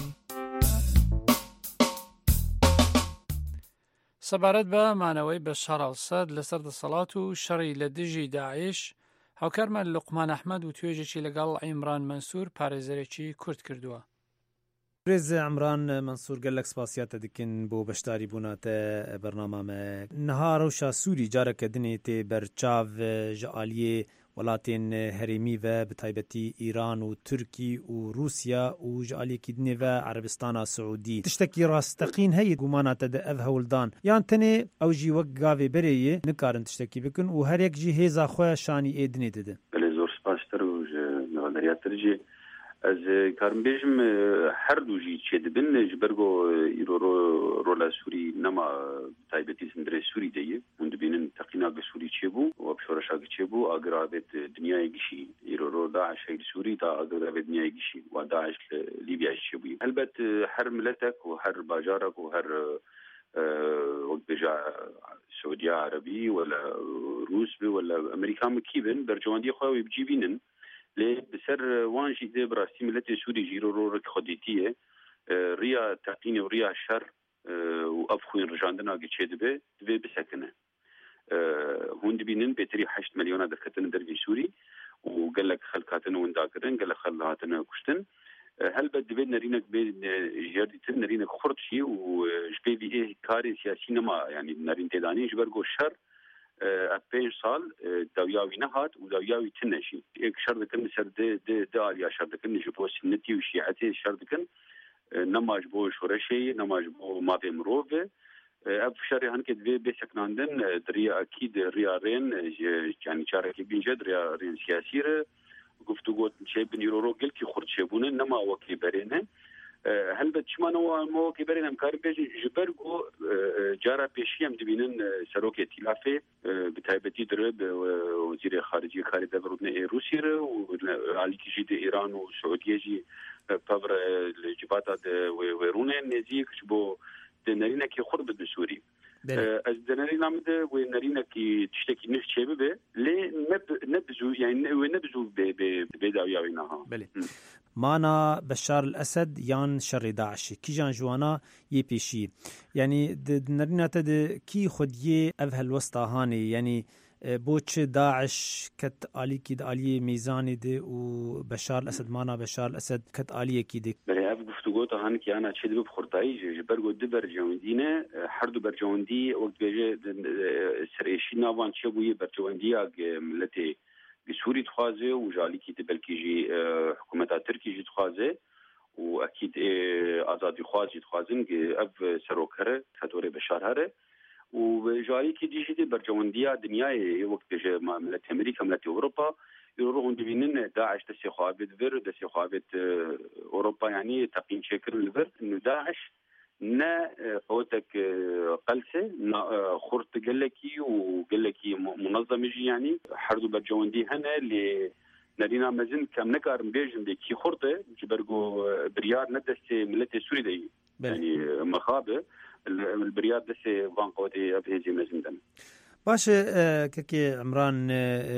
سەبارەت بە مانەوەی بە شەڕەڵسەد لەسەر دەسەڵات و شەڕی لە دژی داعش هاوکارمان لوقمان ئەحمەد و توێژێکی لەگەڵ عیمران مەنسوور پارێزەرێکی کورد کردووە. برز عمران منصور قال لك سپاسیات دکن بو بشتاری بونات برنامه ما نهار وشا سوری جارك دنيتي برچاو جاليه ولاتین هریمی و بتایبتی ایران و ترکی و روسیا و جالی کدنی و عربستان سعودی تشتکی راستقین هی گمانات ده اف هولدان یان تنه او جی وقاوی بریه نکارن تشتکی بکن و هر یک جی هیزا خواه شانی ایدنی ده بله زور سپاستر و نوادریات ترجی از کارم بیشم هر دو جی چه دبن جبرگو ایرو رولا سوری نما تایبتی سندره سوری دیه اون دبینن تقیناق سوری چه بو و بشورشاق چه بو اقرابت دنیای گشی ایرو رو داعش هی سوری تا اقرابت دنیای گشی و داعش لیبیا چه بو البته هر ملتك و هر باجارك و هر وقت سعودية عربي ولا روس ولا أمريكا مكيبن برجواندي خواوي بجيبينن لي بسر وانجي دي براستي ملتي سوري جيرو رو رك خديتيه ريا تقيني وريا شر وأفخوين رجاندنا قيتشي دبي دبي بسكنه هون دبينن بيتري حشت مليون دكتن دربي سوري وقال لك خلقاتن ونداكرن قال لك خلقاتن كشتن هل بد بين نرينك بين جردي تن نرينك خرطشي وجبي بي ايه كاري سياسي نما يعني نرين تداني جبرغو شر أبين صال داوياوي نهات وداوياوي تنشي إيه شر دكن سر د د داليا شر دكن جبو سنتي وشيعتي شر دكن نماج بو شورشي نماج بو ما بمروفه اب شر هنك دبي بسكناندن دريا اكيد ريارين يعني شاركي بينجد ريارين سياسيره گفتگو چه بنیرو گل کی خورد شبونه نما وکی برینه هل بتشمان و مو کی برینم کار به جبرگو جارا پیشیم دبینن سروک ائتلافه بتایبتی درب وزیر خارجی خارج دولت روسیه و علی کی جدی ایران و سعودیه جی پاور جباتا ويرونه نزيك بو دنرينا كي خرب بالسوري از دنرينا مده ونرينا كي تشتكي نفس شيء به لي نبزو يعني نبزو بداوياوينها بله مانا بشار الاسد يان شر داعش كي جان جوانا يبيشي يعني دنرينا تد كي خديه اف الوسطى هاني يعني بوچ داعش كت آلي كيد آلي ميزاني دي وبشار الأسد مانا بشار الأسد كت آلي كيدك بله اف گفتگو تا هن که انا چه دو بخورتایی جبرگو دو برجواندینه هر دو برجواندی وقت بیجه سرشی نوان چه بوی برجواندی اگ ملت سوری تخوازه و جالی کی بلکی جی حکومت ترکی جی تخوازه و اكيد آزادی خوازی تخوازن که اف سروکره فتوره بشار هره وجاري كي دي جدي برجوانديا دنياي وقت بيجي ملت امريكا ملت اوروبا يروحون دبينن داعش دسي خوابت فير دسي خوابت اوروبا يعني تقين شكر الفير انه داعش نا قوتك قلسه نا خرط قلكي وقلكي منظم يجي يعني حردو برجواندي هنا اللي نرينا مزن كم نكار بيجن دي كي خرطه جبرجو بريار ندسي ملت سوري دي يعني مخابه البرياد دسي فان قوتي ابهيجي مزندن باشه ككي عمران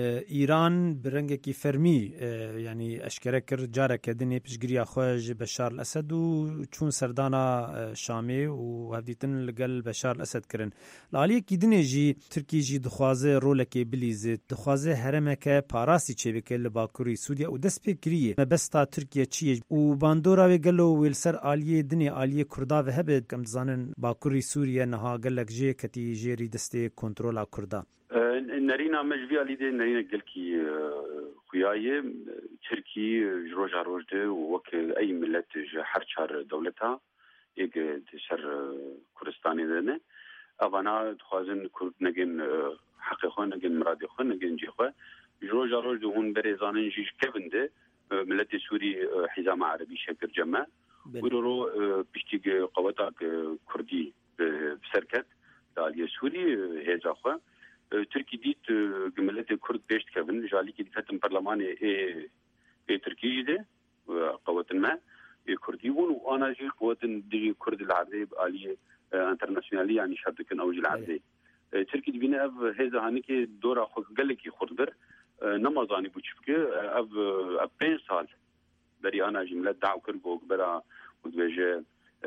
ايران برنگكي فرمي يعني اشكره كر جاره كدني بشگريا خوج بشار الاسد و چون سردانا شامي و هديتن لقل بشار الاسد كرن لالي كدني جي تركي جي دخوازه رولكي بليز دخوازه هرمك باراسي چبك لباكوري سوريا و دس فكريه مبستا تركيا چي و باندورا وگلو ويلسر اليه دني اليه كردا وهب كم زانن باكوري سوريا نها قالك جي كتي جيري دستي كنترول كردا نرينا مجبي على دي نرينا قالكي خوياي تركي جروجا روجده وك اي ملت حرشار دولتها يك تشر كردستاني دنه ابانا تخازن كرد نگن حقيقه نگن مراد خو نگن جيخه جروجا روجده هون بريزانن جيش كبنده ملت سوري حزام عربي شكر جمع ورو بيشتي قوات كردي بسركت داليه سوري هيزا خو تركي ديت جملت كرد بيشت كفن جالي كي دكتم برلمان اي اي تركي ده قوات ما كرديون وانا جي قوات دي كرد العربي علي انترناسيونالي يعني شرطكن اوج العربي تركي بينا اف هذا هنيك دورا خو قالكي خردبر نمازاني بوچفك اف ابين سال بري انا جمله دعو كربو برا ودوجه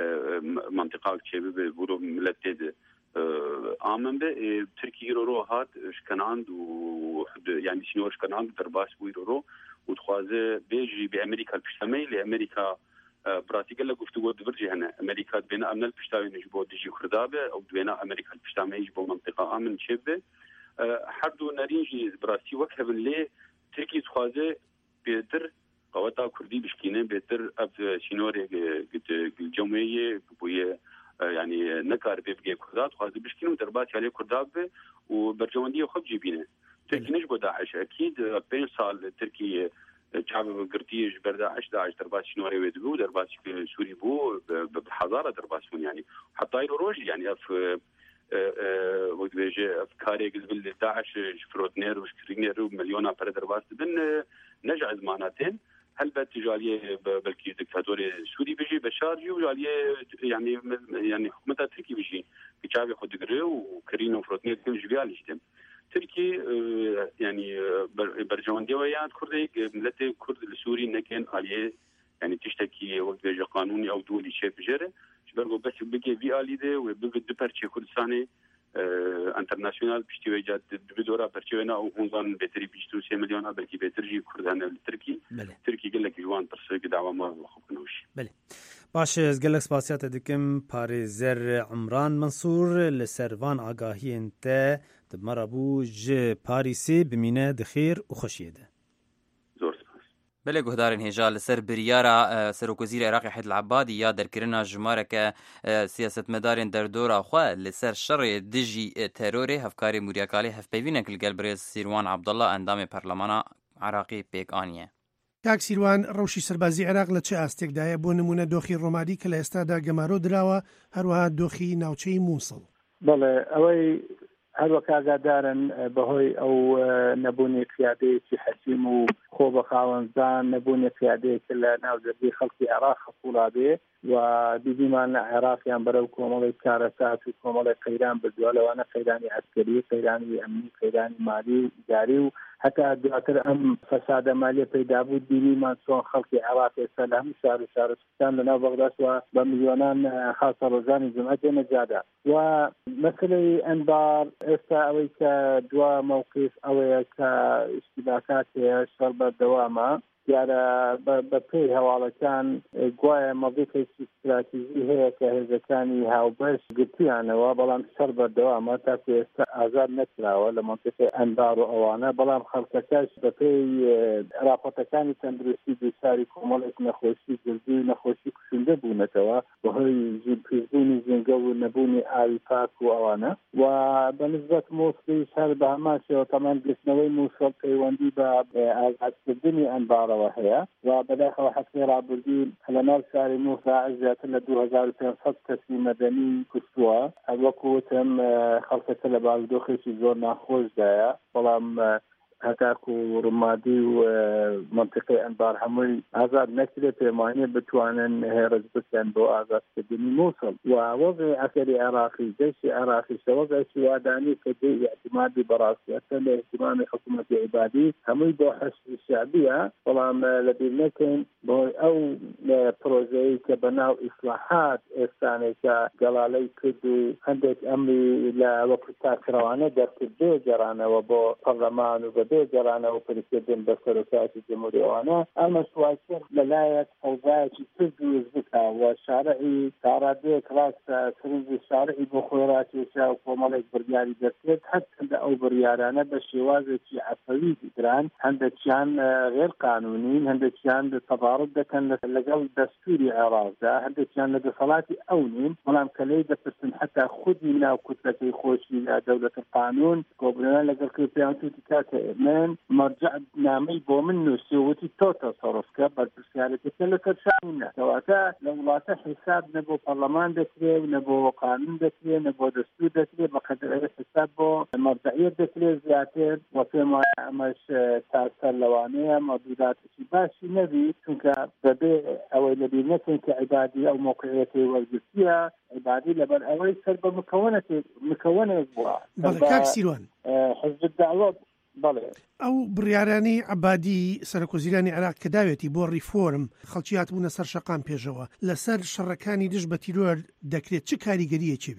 منطقه تشبه بورو ملتد آمن به ترکیه رو رو هات شکناند و يعني سنور شکناند درباس بوی رو رو و تخوازه بیجی به امریکا پشتمی لی امریکا براتيكا لا گفتگو دبرجي هنا امريكا بين امن البشتاوي نجبو دجي خردابه او بين امريكا البشتاوي يجبو منطقه امن شبه حدو نارينجي براسي وكه لي تركي تخازه بيتر قوتا كردي بشكينه بيتر اب شينوري الجمعيه بويه يعني نكار بيبقى كردات خازه بشكينه دربات عليه كرداب وبرجونديه خب جيبينه تركي نجبو داعش اكيد بين سال تركي شعب قرتيج برداعش داعش دربات شنوري ويدبو دربات سوري بو بحضاره دربات يعني حتى روج يعني اف وقت بيجي افكاري قبل داعش شفروتنير وشكرينير ومليون بر دربات بن نجع زمانتين هل بتجاليه بلكي دكتاتوري سوري بيجي بشار جو جاليه يعني يعني حكومه تركي بيجي شعب ياخذ قري وكرينو فروتنير كل جبال يشتم تركي يعني برجوندي ويا كردي ملتي كرد السوري نكن عليه يعني تشتكي وقت بيجي قانوني او دولي شيء بجره شبرغو بس بيجي في اليده وبيجي دبرشي كردستاني انترناشونال بيشتي وجات بدورا برشينا او هونزان بيتري بيشتو سي مليون بلكي بيترجي كردان التركي تركي قال لك جوان برس دعوه ما خبنوش بله باش گەلک سپاسیاتە دکم پارێزەر عمران منسوور لە سەروان ئاگاهیên te دمەڕە بوو ji Parîsê bimîne di xêr û xweşiyê de. بله گهدارن هێژا لەسەر بریارە سەرۆکوەزیری عێراقی حەید العەبادی یا دەرکردنا ژمارەکە سیاسەتمەدارên دەردۆرا xwe لەسەر شەڕê dijî terorê hevkarê Mûriyakaalê hevpeyvînek li gel birêz Sîrwan Abdullah endamê Parlemana Iraqê pêk aniye. کاک سیروان ڕەوشی سەربازی عێراق لە چه ئاستێکدایە بۆ نمونە دۆخی ڕۆمادی کە لە ئێستادا گەمارۆ دراوە هەروەها دۆخی ناوچەی مووسڵ. بەڵێ ئەوەی هەروەک ئاگادارن بەهۆی ئەو نەبوونی پیادەیەکی حەسیم و خۆ بە خاوەنزان نەبوونی پیادەیەکە لە ناوزەرگی خەڵکی عێراق خەفوڵادێ و دیدیمان لە عێراقیان بەرەو کۆمەڵی کارەسات و کۆمەڵی قەیران بردووە لەوانە قەیرانی عەسکەری قەیرانی ئەمنی قەیرانی مالی و ئیداری و هەتا دواتر ئەم فەسادە مالیە پەیدابوو دیریمان چۆن خەڵکی عێراق ئێستا لە هەموو شار و شارستان لەناو بەغدادەوە بە میلیۆنان خاصە ڕۆژانی جومعە نەجادا و مەسەلەی ئەنبار ئێستا ئەوەی کە دوا مووقیف ئەوەیە کە ئیشتیباکات هەیە شەڕ بەردەوامە دیارە بە پێی هەواڵەکان گوایە مەڵێکێکی استراتیژی هەیە کە هێزەکانی هاوبەش گرتیانەوە بەڵام شەڕ بەردەوامە تا ئێستا ئازاد نەکراوە لە مەنتیقەی ئەنبار و ئەوانە بەڵام خەڵکەکەش بە پێی راپۆرتەکانی تەندروستی دووچاری کۆمەڵێک نەخۆشی گردی و نەخۆشی کوشندە بوونەتەوە بەهۆی پیسبوونی زیندگە و نەبوونی ئاوی پاک و ئەوانە و بەنسبەت مووسڵیش هەر بە هەماشەوە تەمان گرتنەوەی مووسڵ پەیوەندی بە ئازادکردنی ئەنبار هەیە و بەداخەوە حەسنی ڕابردی لە ناو شاری مووسڵ زیاتر لە دوو هەزار و پێنج کەسی مەدەنی کوشتووە وەکو وتم خەڵکەکە لە بارودۆخێکی زۆر ناخۆشدایە بەڵام هەتاکو و ڕمادی و منطقەی ئەنبار هەمووی ئازاد نەکرێت پێمانێ بتوانن هێرش بکەن بۆ ئازادکردنی مووسڵ و وەزعی عەسکەری عێراقی جەیشی عێراقی وەزعێکی وادانی کە دێ ئیعتیمادی بەڕاستیەکە لە ئیحتیمامی حکوومەتی عیبادی هەمووی بۆ حەشدی شەعبیە بەڵام لەبیر نەکەین بۆی ئەو پرۆژەیە کە بەناو ئیسلاحات ئێستانێکە گەڵالەی کرد و هەندێک ئەمری لە وەکو تاکراوانە دەرکرد بێ گەڕانەوە بۆ پەرلەمان و بە جارانەوە پرکردن بە سەرۆکاتی جمهوریەوانە ئەمە سوالکر لەلایەک فەوزایەکی ترد و بکە و شارعی تاڕادەیەک ڕاستە سرنجی شارعی بۆ خۆی ڕاکێشا و کۆمەڵێک بڕیاری دەکرێت هەرچەندە ئەو بڕیارانە بە شێوازێکی عەفەوی دیگران هەندێکیان غێر قانونین هەندێکیان تەباڕد دەکەن لەگەڵ دەستوری عێراقدا هەندێکیان لە دەسەڵاتی ئەو نین بەڵام کە لێی دەپرسن حتا خودی ناو کوتلەکەی خۆشی لە دەولەتی قانون کۆبرێنە لەگەڵ کەپیان توتی کاتە من مرجع نامەی بۆ من نووسیوتی تۆ تەسەڕفکە بەرپرسیارەکەکە لەسەر شانینە کەواتە لە وڵاتە حساب نە بۆ پەرلەمان دەکرێت نە بۆ قانون دەکرێت نە بۆ دەستور دەکرێت بەقەدر حساب بۆ مەرجعیەت دەکرێت زیاتر و پێم وایە ئەمەش تاسەر لەوانەیە مەدوداتێکی باشی نەبی چونکە بەبێ ئەوەی لەبیر نەکەین کە عیبادی ئەو موقعیەتی وەرگرتیە عیبادی لەبەر ئەوەی سەر بە مکەوەنێک بووە کاک سیروان حزب الدعوە ئەو بڕیارانی عەبادی سەرۆکوەزیرانی عێراق کە داوێتی بۆ ریفۆرم خەڵکی هاتبوونە سەر شەقام پێشەوە لەسەر شەڕەکانی دژ بە تیرۆر دەکرێت چه کاریگەریەکی بێت؟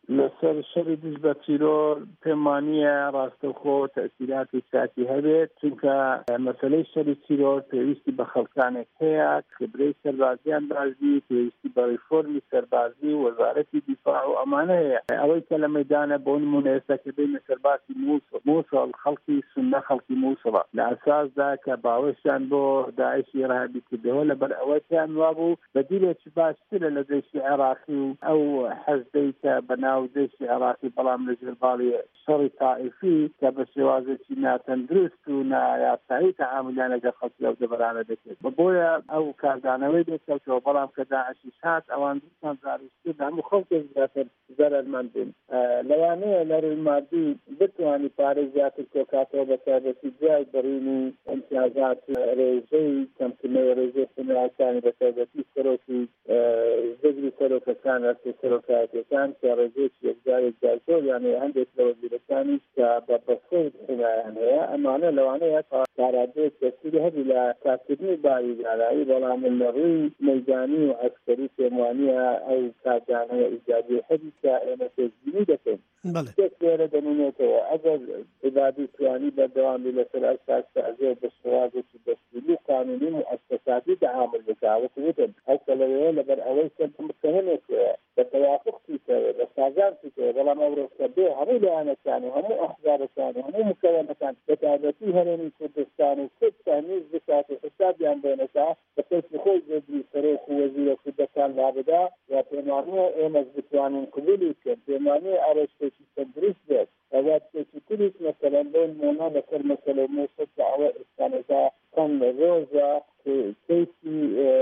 لەسەر شەڕی دژ بە تیرۆر پێمانیە ڕاستەوخۆ تەسیراتی ساتی هەبێت چونکە مەسەلەی شەڕی تیرۆر پێویستی بە خەڵکانێک هەیە خبرەی سەربازیان باشبی پێویستی بە ریفۆرمی سەربازی و وەزارەتی دیفاع و ئەمانە هەیە ئەوەی کە لە مەیدانە بۆ نمونە ئێستا کە بینە سەرباسی مووسڵ مووسڵ خەڵکی سوننە خەڵکی مووسڵە لە ئەساسدا کە باوەشیان بۆ داعشی ڕاهبی کردەوە لەبەر ئەوەیان وابوو بەدیلێکی باشترە لە دەشتی عێراقی و ئەو حەزدەی کە بەناو دەشتی عێراقی بەڵام لەژێر باڵی شەڕی تائیفی کە بە شێوازێکی ناتەندروست و نایاسایی تەعاملیان لەگەڵ خەڵکی لەو دەبەرانە دەکرێت بۆیە ئەو کاردانەوەی دەکەوتەوە بەڵام کە داعشی هات ئەوان دوستان زاریشتر هەموو خەڵکێک زیاتر زەرمەند بوون لەوانەیە لە ڕووی مادی بتوانی پارەی زیاتر کۆکاتەوە بە تایبەتی جای بڕین و ئەمتیازات ڕێژەی کەمکردنەوەی ڕێژەی خونەکانی بە تایبەتی سەرۆکی زەگری سەرۆکەکان ئەرکی سەرۆکایەتەکان کە ڕێژەیەکی یەکجارێک جایزۆر یانێ هەندێک لە وەزیرەکانیش کە بە بەخۆی حمایان هەیە ئەمانە لەوانەیە کارادێک دەستوری هەبی لە کارکردنی باوی دارایی بەڵام لە ڕووی مەیدانی و عەسکەری پێموانیە ئەو کاردانەیە ئیجادی هەبی کە ئێمە پێشبینی دەکەین تێک لێرە دەمێنێتەوە ئەگەر عبادی توانی بەردەوامی لەسەر ئەساسە ئەزێ بە شێوازێکی دەستوری و قانونی و ئەساساتی تەعامل بکاوەکو وتن ئەو کە لەوەیە لەبەر ئەوەی کە متهمێکەیە بە تەوافق چیتەوە بە سازان چیتەوە بەڵام ئەو ڕۆژکە بێ هەموو لایەنەکان و هەموو ئەحزابەکان و هەموو مکەوەنەکان بە تایبەتی هەرێمی کوردستان و کوردستان نیز بکات و حسابیان بێنەکە بە پێی خۆی جێگری سەرۆک و وەزیرە کوردەکان رابدا یا پێمانیە ئێمەش بتوانین قبولی بکەین پێمانیە ئاڕێژتێکی تەندروست بێت ئەوە تێکی تریش مەسەلەن بۆ نمونە لەسەر مەسەلەی مووسڵ کە ئەوە ئێستانەکە کەم ڕۆژە کەیسی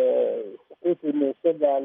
سقوطی مووسڵدا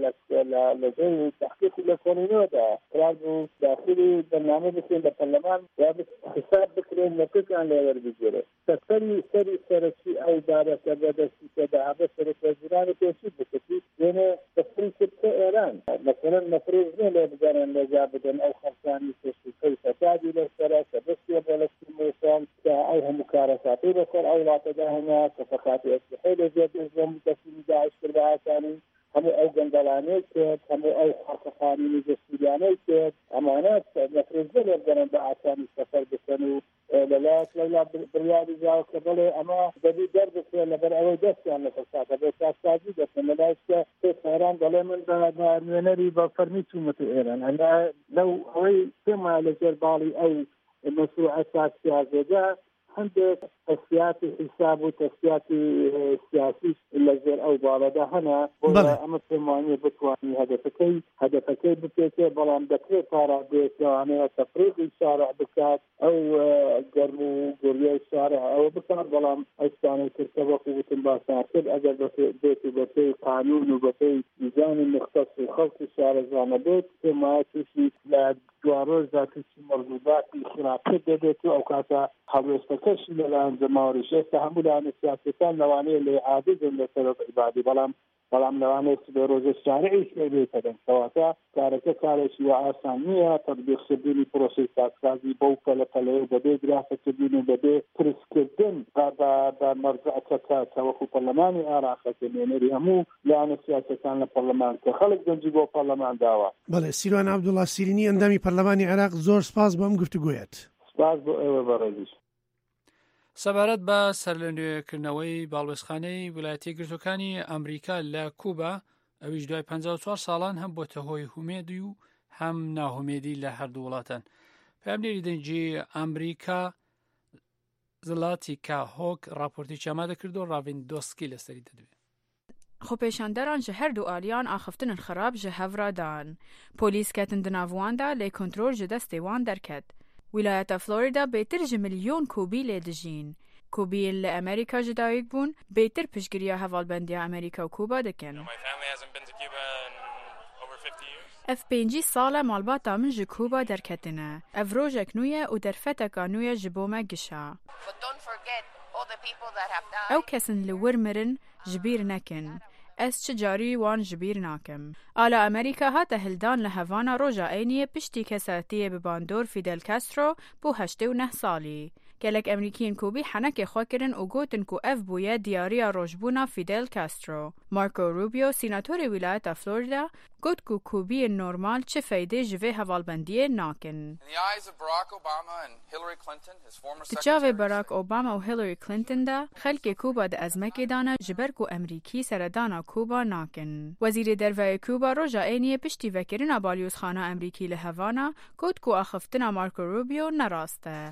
لەژێر تەحقیق لە کۆنینەوەدا قرار بوو داخلی بەرنامە بکرێن لە پەرلەمان یا حساب بکرێن نەکەکان لێوەربگیرێت سەری سەری سەرەکی ئەو دارەکە بەدەستی کە داهابە سەرۆکوەزیرانی پێشی بکردی دوێنێ تەفریق کرد ئێران مەسەلەن مەفرۆز نیە لێ بگەڕێن لەجا بدەن ئەو خەڵکانی پێشتەکەی فەسادی لەسەرە کە دەستیە بۆ لەستی مووسڵ کە ئەو هەموو کارەساتی بەسەر ئەو وڵاتەدا هەنا کە فەقاتی ئەسلحەی لەجێ دەستڵەم دەستی داعش کرد بە ئاسانی هەموو ئەو گەندەڵانەی کرد هەموو ئەو خاقەخانینی دەستوریانەی کرد ئەمانەت مەفرۆزە لێ بگەڕێن بە ئاسانی سەفەر بکەن و لەلایەک لەلا بڕیاری داوە کە بڵێ ئەمە دەبی دەربکرێن لەبەر ئەوەی دەستیان لە فەسادە بۆ کاسازی دەکەن لەلایەکە پێ سەهران دەڵێ من بە نوێنەری بە فەرمی چوومەتە ئێران هەنا لەو ئەوەی پێما لەژێر باڵی ئەو مەشروع سیاسیێدا هەندێک تەسیاتی حساب و تەسیاتی سیاسی لەژێر ئەو باڵەدا هەنا بۆ ئەمە پێمانیە بتوانی هەدەفەکەی هەدەفەکەی بپێتێ بەڵام دەکرێت پارا بێت لەوانەیە تەفریقی شارع بکات ئەو گەرم و گوریای شارع ئەوە بکات بەڵام ئەستانەی کردکە وەکو وتم باسان کرد ئەگەر بێت و بەپێی قانون و بەپێی میزانی مختص و خەڵکی شارەزانە بێت پێمایە تووشی لە دوارۆژدا تووشی مەردووداتی خراپتر دەبێت و ئەو کاتە هەڵوێستەکەشی لەلایەن جەماوەریش ئێستا هەموو لایەنە سیاسەکان لەوانەیە لێ عاجزن لەسەر عیبادی بەڵام بەڵام لەوانەیە بە ڕۆژە شارعی شوێبێتەدەن کەواتە کارەکە کارێکی وە ئاسان نییە تەطبیقکردنی پرۆسەی سازسازی بەو پەلەپەلەیە بەبێ گرافەکردن و بەبێ پرسکردن بە مەرجەعەکە کە وەکو پەرلەمانی عێراقەکە نوێنەری هەموو لایەنە سیاسەکان لە پەرلەمان کە خەڵک دەنجی بۆ پەرلەمان داوە. بەڵێ سیروان عەبدوڵڵا سیرینی ئەندامی پەرلەمانی عێراق زۆر سپاس بۆ ئەم گفتوگۆیەت. سپاس بۆ ئێوە بەڕێزیش. سەبارەت بە سەرلەنوێکردنەوەی باڵوێزخانەی ویلایەتە یەکگرتووەکانی ئەمریکا لە کوبا ئەویش دوای پەنجا و چوار ساڵان هەم بۆتە هۆی هومێدی و هەم ناهومێدی لە هەردوو وڵاتان. پاملێری دەنجی ئەمریکا زڵاتی کاهۆک راپۆرتی چاما دەکردو ڕاڤین دۆسکی لەسەری دەدوێت. خۆپێشاندەران ji her du aliyan axiftinên xirab ji hevra dan. Polîs ketin di nav wan da lê kontrol ji destê wan derket. Wilayeta Florida bêtir ji milyon Kubî lê dijîn. Kubîyên li Amerîka ji dayîk bûn, bêtir piştgiriya hevalbendiya Amerîka û Kuba dikin. Ev pêncî sal e malbata min ji Kuba derketine. Ev rojek nû ye û derfeteka nû ye ji bo me gişa. Ew kesin li wir mirin ji bîr nekin. Ez çi carî wan ji bîr nakim. Ala Amerîka hate hildan li hevana roja eyniyê piştî kesatiyê bi bandor Fidel Castro bû heştê û neh salî. گەلێک ئەمریکیین کوبی حەنەکێ خۆکردن و گوتن و ئەف بوویە دیاریە ڕۆژبوونا فیدل کاسترۆ. مارکۆ روبیۆ سیناتۆری ویلایەتە فلۆریدا گوت و کوبی نۆرمال چه فەیدەی ji vê hevalbendiyê nakin. Di çavê Barack Obama û Hillary Clinton de xelkê Kuba di ezmekê dane ji ber ku Emerîkî seredana Kuba nakin. Wezîrê derveyê Kuba roja êniyê piştî vekirina balyozxana Emerîkî li Havana got ku axiftina Marco Rubio nerast e.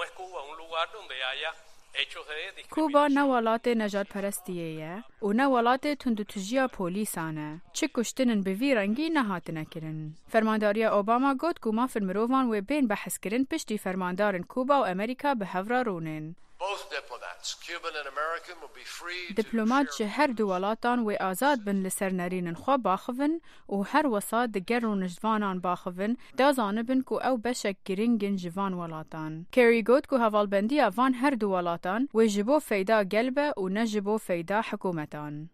کوبا نه ولات نجات پرستیه و نه ولات تندتجیا پولیسانه چه کشتنن به وی رنگی نهاتنه کرن. فرمانداری اوباما گفت که ما فرمروان و بین بحث کرن پشتی فرماندارن کوبا و امریکا به هفرا رونن. دیپلمات جه هر دو ولاتان و آزاد بن لسر نرینن خواه باخون و هر وسط دگر و نجوانان باخون دازانه بن که او بشک گرنگن جوان ولاتان. کری گوت که حوالبندی اوان هر دو ولاتان و جبو فیدا گلبه و نجبو فیدا حکومتان.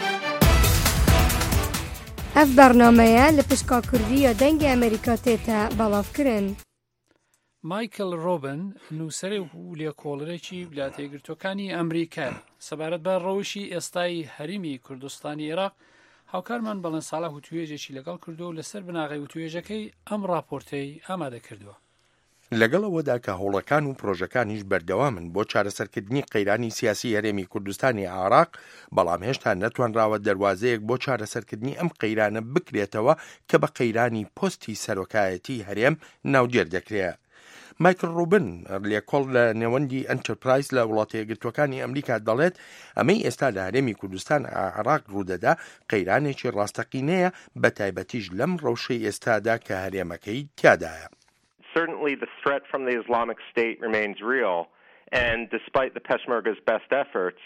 اف برنامه لپشکا کردی دنگ امریکا تیتا بلاف کرن. مایکل روبن نووسەرێ و لێکۆڵەرێکی ویلایەتە یەکگرتووەکانی ئەمریکا سەبارەت بە ڕەوشی ئێستای هەریمی کوردستانی عێراق هاوکارمان بەڵێن ساڵە وتوێژێکی لەگەڵ کردو و لەسەر بناغی وتوێژەکەی ئەم راپۆرتەی ئامادە کردووە. لەگەڵەوەدا کە هەوڵەکان و پرۆژەکانیش بەردەوامن بۆ چارەسەرکردنی قەیرانی سیاسی هەرێمی کوردستانی عێراق بەڵام هێشتا نەتوانراوە دەواازەیەک بۆ چارەسەرکردنی ئەم قەیرانە بکرێتەوە کە بە قەیرانی پۆستی سەرۆکایەتی هەرێم ناودێر دەکرێت. مایکل روبن لێکۆڵ لە نێوەندی ئەنتەرپرایز لە وڵاتە یەکگرتووەکانی ئەمریکا دەڵێت ئەمەی ئێستا لە هەرێمی کوردستان عێراق ڕوودەدا قەیرانێکی ڕاستەقینەیە بە تایبەتیش لەم ڕەوشەی ئێستادا کە هەرێمەکەی تیادایە. Certainly the threat from the Islamic State remains real and despite the Peshmerga's best efforts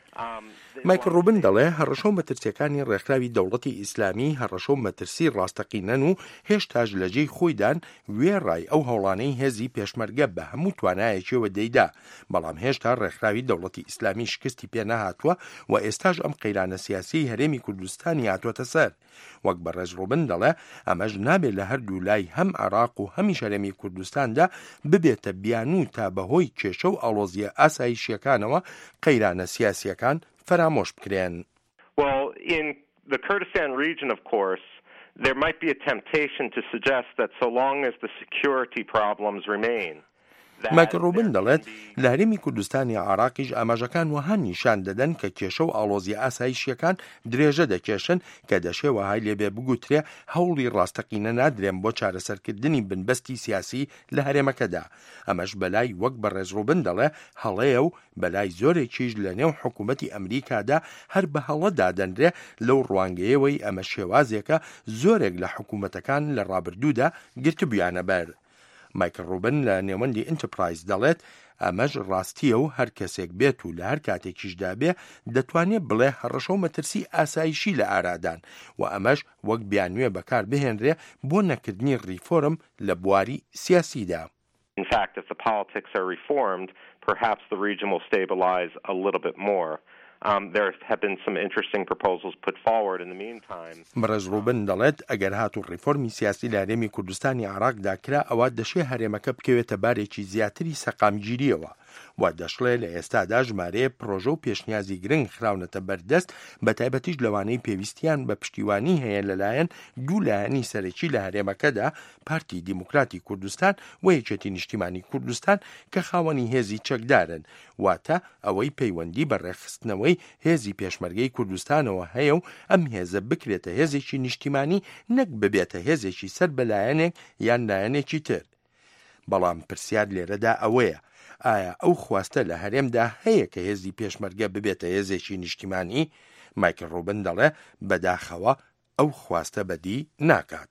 مایکل روبن دەڵێ هەڕەشە و مەترسیەکانی ڕێکخراوی دەوڵەتی ئیسلامی هەڕەشە و مەترسی ڕاستەقینەن و هێشتاش لە جێی خۆیدان وێڕای ئەو هەوڵانەی هێزی پێشمەرگە بە هەموو توانایەکیەوە دەیدا بەڵام هێشتا ڕێکخراوی دەوڵەتی ئیسلامی شکستی پێ نەهاتووە و ئێستاش ئەم قەیرانە سیاسی هەرێمی کوردستانی هاتووەتە سەر. وەک بەڕێز روبن دەڵێ ئەمەش نابێت لە هەردوو لای هەم عێراق و هەمیش هەرێمی کوردستاندا ببێتە بیان و تا بەهۆی کێشە و ئاڵۆزیە ئاسایشیەکانەوە قەیرانە سیاسیەکان فرامۆش بکرێن. Well, in the Kurdistan region, of course, there might be a temptation to suggest that so long as the security problems remain. مایکل روبن دەڵێت لە هەرێمی کوردستانی عێراقیش ئاماژەکان وەها نیشان دەدەن کە کێشە و ئاڵۆزی ئاسایشیەکان درێژە دەکێشن کە دەشێوە های لێبێ بگوترێ هەوڵی ڕاستەقینە نادرێن بۆ چارەسەرکردنی بنبەستی سیاسی لە هەرێمەکەدا. ئەمەش بەلای وەک بەڕێز روبن دەڵێ هەڵەیە و بەلای زۆرێکیش لە نێو حکوومەتی ئەمریکادا هەر بە هەڵە دادەنرێ لەو ڕوانگەیەوەی ئەمە شێوازێکە زۆرێک لە حکوومەتەکان لە ڕابردوودا گرتبوویانە بەر. مایکل روبن لە نێوەندی ئەنتەرپرایز دەڵێت ئەمەش ڕاستیە و هەر کەسێک بێت و لە هەر کاتێکیشدا بێ دەتوانێت بڵێ هەڕەشە و مەترسی ئاسایشی لە ئارادان و ئەمەش وەک بیانوێ بەکار بهێنرێ بۆ نەکردنی ریفۆرم لە بواری سیاسیدا. In fact, if the politics are reformed, perhaps the region will stabilize a little bit more. Um, there have been some interesting proposals put forward in the meantime. بەڕێز روبن دەڵێت ئەگەر هاتوو ڕیفۆرمی سیاسی لە هەرێمی کوردستانی عێراقدا کرا ئەوە دەشێ هەرێمەکە بکەوێتە بارێکی زیاتری سەقامگیریەوە و دەشڵێ لە ئێستادا ژمارەیە پرۆژە و پێشنیازی گرنگ خراونەتە بەردەست بە تایبەتیش لەوانەی پێویستیان بە پشتیوانی هەیە لەلایەن دوو لایەنی سەرەکی لە هەرێمەکەدا پارتی دیموکراتی کوردستان و یەکێتی نیشتیمانی کوردستان کە خاوەنی هێزی چەکدارن واتە ئەوەی پەیوەندی بە ڕێخستنەوەی هێزی پێشمەرگەی کوردستانەوە هەیە و ئەم هێزە بکرێتە هێزێکی نیشتیمانی نەک ببێتە هێزێکی سەر بەلایەنێک یان لایەنێکی تر. بەڵام پرسیار لێرەدا ئەوەیە ئایا ئەو خواستە لە هەرێمدا هەیە کە هێزی پێشمەرگە ببێتە هێزێکی نیشتیمانی؟ مایکل روبن دەڵێ بەداخەوە ئەو خواستە بەدی ناکات.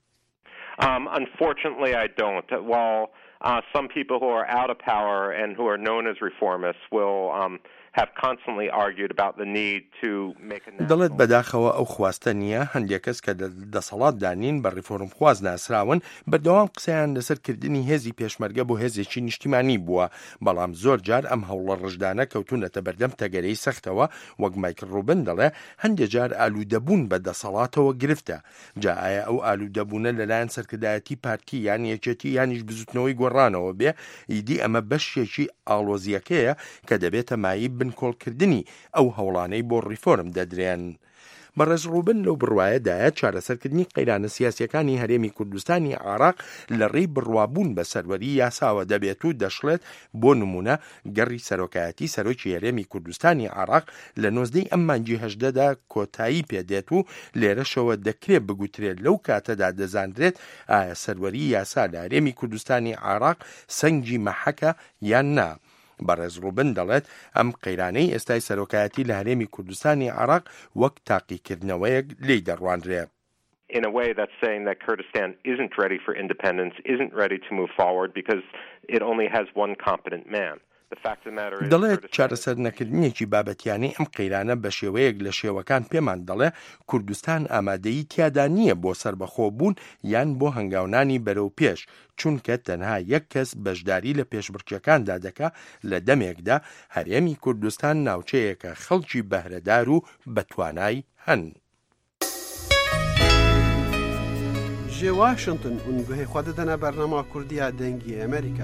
Um, unfortunately, I don't. While uh, some people who are out of power and who are known as reformists will um, have constantly argued about the need to make a دەڵێت بەداخەوە ئەو خواستە نییە هەندێک کەس کە دەسەڵات دانین بە ڕیفۆرم خواز ناسراون بەردەوام قسەیان لەسەرکردنی هێزی پێشمەرگە بۆ هێزێکی نیشتیمانی بووە بەڵام زۆر جار ئەم هەوڵە ڕژدانە کەوتونەتە بەردەم تەگەرەی سەختەوە وەک مایکل ڕوبن دەڵێ هەندێک جار ئالوودەبوون بە دەسەڵاتەوە گرفتە جا ئایا ئەو ئالوودەبوونە لەلایەن سەرکردایەتی پارتی یان یەکێتی یانیش بزوتنەوەی گۆڕانەوە بێ ئیدی ئەمە بەشێکی ئاڵۆزیەکەیە کە دەبێتە مایی بنکۆڵکردنی ئەو هەوڵانەی بۆ ڕیفۆرم دەدرێن. بەڕێز ڕوبن لەو بڕوایەدایە چارەسەرکردنی قەیرانە سیاسیەکانی هەرێمی کوردستانی عێراق لە ڕێی بڕوابوون بە سەروەری یاساوە دەبێت و دەشڵێت بۆ نمونە گەڕی سەرۆکایەتی سەرۆکی هەرێمی کوردستانی عێراق لە نۆزدەی ئەم مانگی هەژدەدا کۆتایی پێدێت و لێرەشەوە دەکرێت بگوترێت لەو کاتەدا دەزانرێت ئایا سەروەری یاسا لە هەرێمی کوردستانی عێراق سەنگی مەحەکە یان نا. بەڕێز ڕوبن دەڵێت ئەم قەیرانەی ئێستای سەرۆکایەتی لە هەرێمی کوردستانی عێراق وەک تاقیکردنەوەیەک لێی دەڕوانرێت. In a way that's saying that Kurdistan isn't ready for independence, isn't ready to move forward because it only has one competent man. دەڵێت چارەسەر نەکردنیەکی بابەتیانەی ئەم قەیرانە بە شێوەیەک لە شێوەکان پێمان دەڵێ کوردستان ئامادەیی تیادا نییە بۆ سربەخۆبوون یان بۆ هەنگاونانی بەرەو پێش چونکە تەنها یەک کەس بەشداری لە پێشبڕکێکاندا دەکا لە دەمێکدا هەرێمی کوردستان ناوچەیەکە خەڵکی بەهرەدار و بەتوانای هەن. ji Washington û guhê xwe didine bernama Kurdiya dengê Amerîka.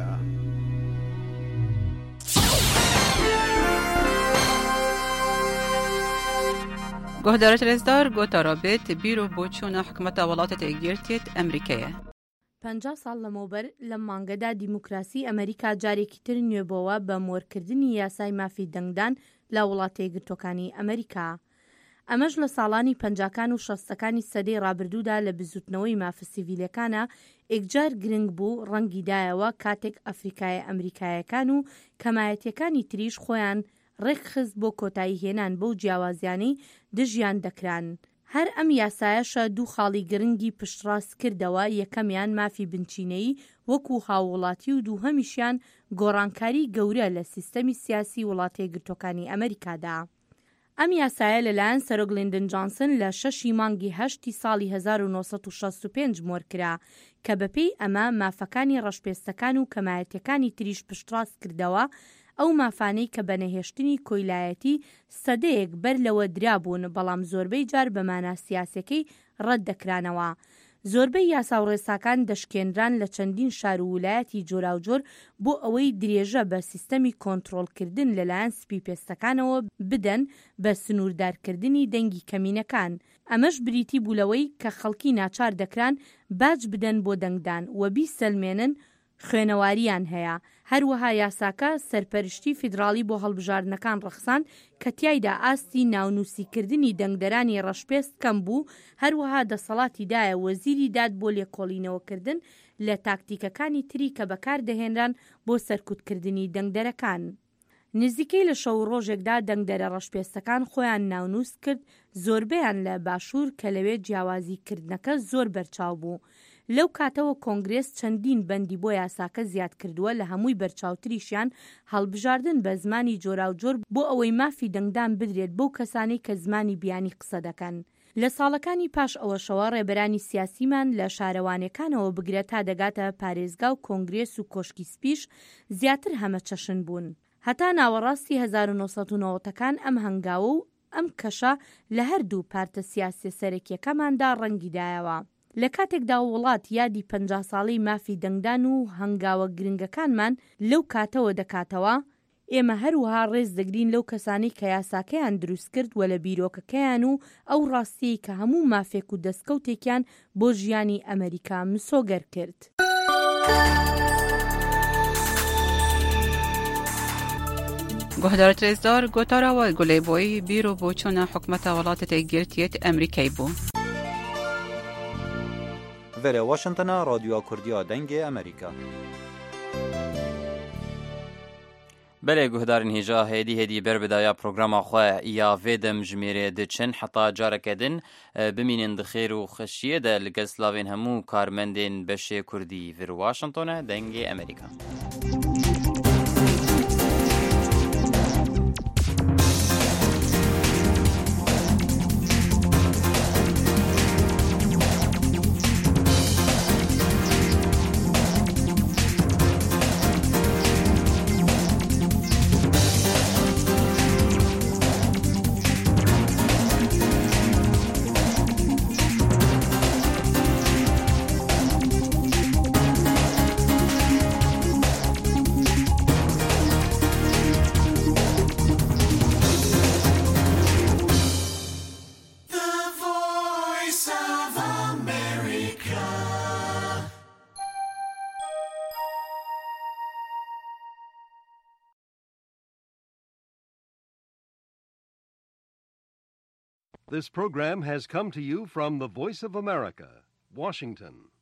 گهدارت رزدار گوتا رابط بیرو بۆچوونە حکومەتە وڵاتە تێگیرتێت ئەمریکایە. پەنجا ساڵ لەمەوبەر لە مانگەدا دیموکراسی ئەمریکا جارێکی تر نوێبەوە بە مۆرکردنی یاسای مافی دەنگدان لە وڵاتە یەکگرتووەکانی ئەمریکا. ئەمەش لە ساڵانی پەنجاکان و شەستەکانی سەدەی ڕابردوودا لە بزوتنەوەی مافە سیڤیلەکانە ئێکجار گرنگ بوو ڕەنگیدایەوە کاتێک ئەفریکای ئەمریکایەکان و کەمایەتیەکانی تریش خۆیان ڕێکخست بۆ کۆتایی هێنان بەو جیاوازیانەی دژیان دەکران. هەر ئەم یاسایەشە دوو خاڵی گرنگی پشتڕاست کردەوە یەکەمیان مافی بنچینەی وەکو هاوڵاتی و دووهەمیشیان گۆڕانکاری گەورە لە سیستەمی سیاسی وڵاتە یەکگرتووەکانی ئەمریکادا. ئەم یاسایە لەلایەن سەرۆک لیندن جانسن لە شەشی مانگی هەشتی ساڵی هەزار و نۆسەد و شەست و پێنج مۆرکرا کە بەپێی ئەمە مافەکانی ڕەشپێستەکان و کەمایەتەکانی تریش پشتڕاست کردەوە ئەو مافانەی کە بەنەهێشتنی کۆیلایەتی سەدەیەک بەر لەوە درابوون بەڵام زۆربەی جار بە مانا سیاسەکەی ڕەت دەکرانەوە. زۆربەی یاسا و ڕێساکان دەشکێنران لە چەندین شار و ویلایەتی جۆراوجۆر بۆ ئەوەی درێژە بە سیستەمی کۆنتڕۆڵکردن لەلایەن سپی پێستەکانەوە بدەن بە سنووردارکردنی دەنگی کەمینەکان. ئەمەش بریتی بوولەوەی کە خەڵکی ناچار دەکران باج بدەن بۆ دەنگدان و بیسەلمێنن خوێنەواریان هەیە. هەروەها یاساکە سەرپەرشتی فیدراڵی بۆ هەڵبژاردنەکان ڕەخسان کە تیایدا ئاستی ناونووسیکردنی دەنگدەرانی ڕەشپێست کەم بوو هەروەها دەسەڵاتیدایە وەزیری داد بۆ لێکۆڵینەوەکردن لە تاکتیکەکانی تری کە بەکار دەهێنران بۆ سەرکوتکردنی دەنگدەرەکان. نزیکەی لە شەو ڕۆژێکدا دەنگدەرە ڕەشپێستەکان خۆیان ناونووس کرد زۆربیان لە باشوور کە لەوێ جیاوازیکردنەکە زۆر بەرچاو بوو. لەو کاتەوە کۆنگرێس چەندین بەندی بۆ یاساکە زیاد کردووە لە هەمووی بەرچاوتریشیان هەڵبژاردن بە زمانی جۆراوجۆر بۆ ئەوەی مافی دەنگدان بدرێت بەو کەسانەی کە زمانی بیانی قسە دەکەن. لە ساڵەکانی پاش ئەوەشەوە ڕێبەرانی سیاسیمان لە شارەوانەکانەوە بگرێت تا دەگاتە پارێزگا و کۆنگرێس و کۆشکی سپیش زیاتر هەمە چەشن بوون. هەتا ناوەڕاستی هەزار و نۆسەد و نۆزدەکان ئەم هەنگاوە و ئەم کەشە لە هەردوو پارتە سیاسی سەرەکیەکەماندا ڕەنگیدایەوە. لە کاتێکدا وڵات یادی پەنجا ساڵی مافی دەنگدان و هەنگاوە گرنگەکانمان لەو کاتەوە دەکاتەوە ئێمە هەروەها ڕێز دەگرین لەو کەسانی کە یاساکەیان دروست کرد و لە بیرۆکەکەیان و ئەو ڕاستی کە هەموو مافێک و دەستکەوتێکیان بۆ ژیانی ئەمریکا مسۆگەر کرد. گهدارت رزدار گۆتاراوە گولێبۆی بیرۆ بۆچوونە حکومەتە وڵاتە تێگیرتێت ئەمریکای بوو. Vere Washington'a Radyoya Kurdiya Dengê Amerîka. Belê guhdarên hêja hêdî hêdî ber bidaya programa xwe ya vê dem ji mêrê diçin heta careke din bimînin di xêr û xweşiyê de li gel slavên hemû karmendên beşê Kurdî vir Washington'a Dengê Amerîka. This program has come to you from the Voice of America, Washington.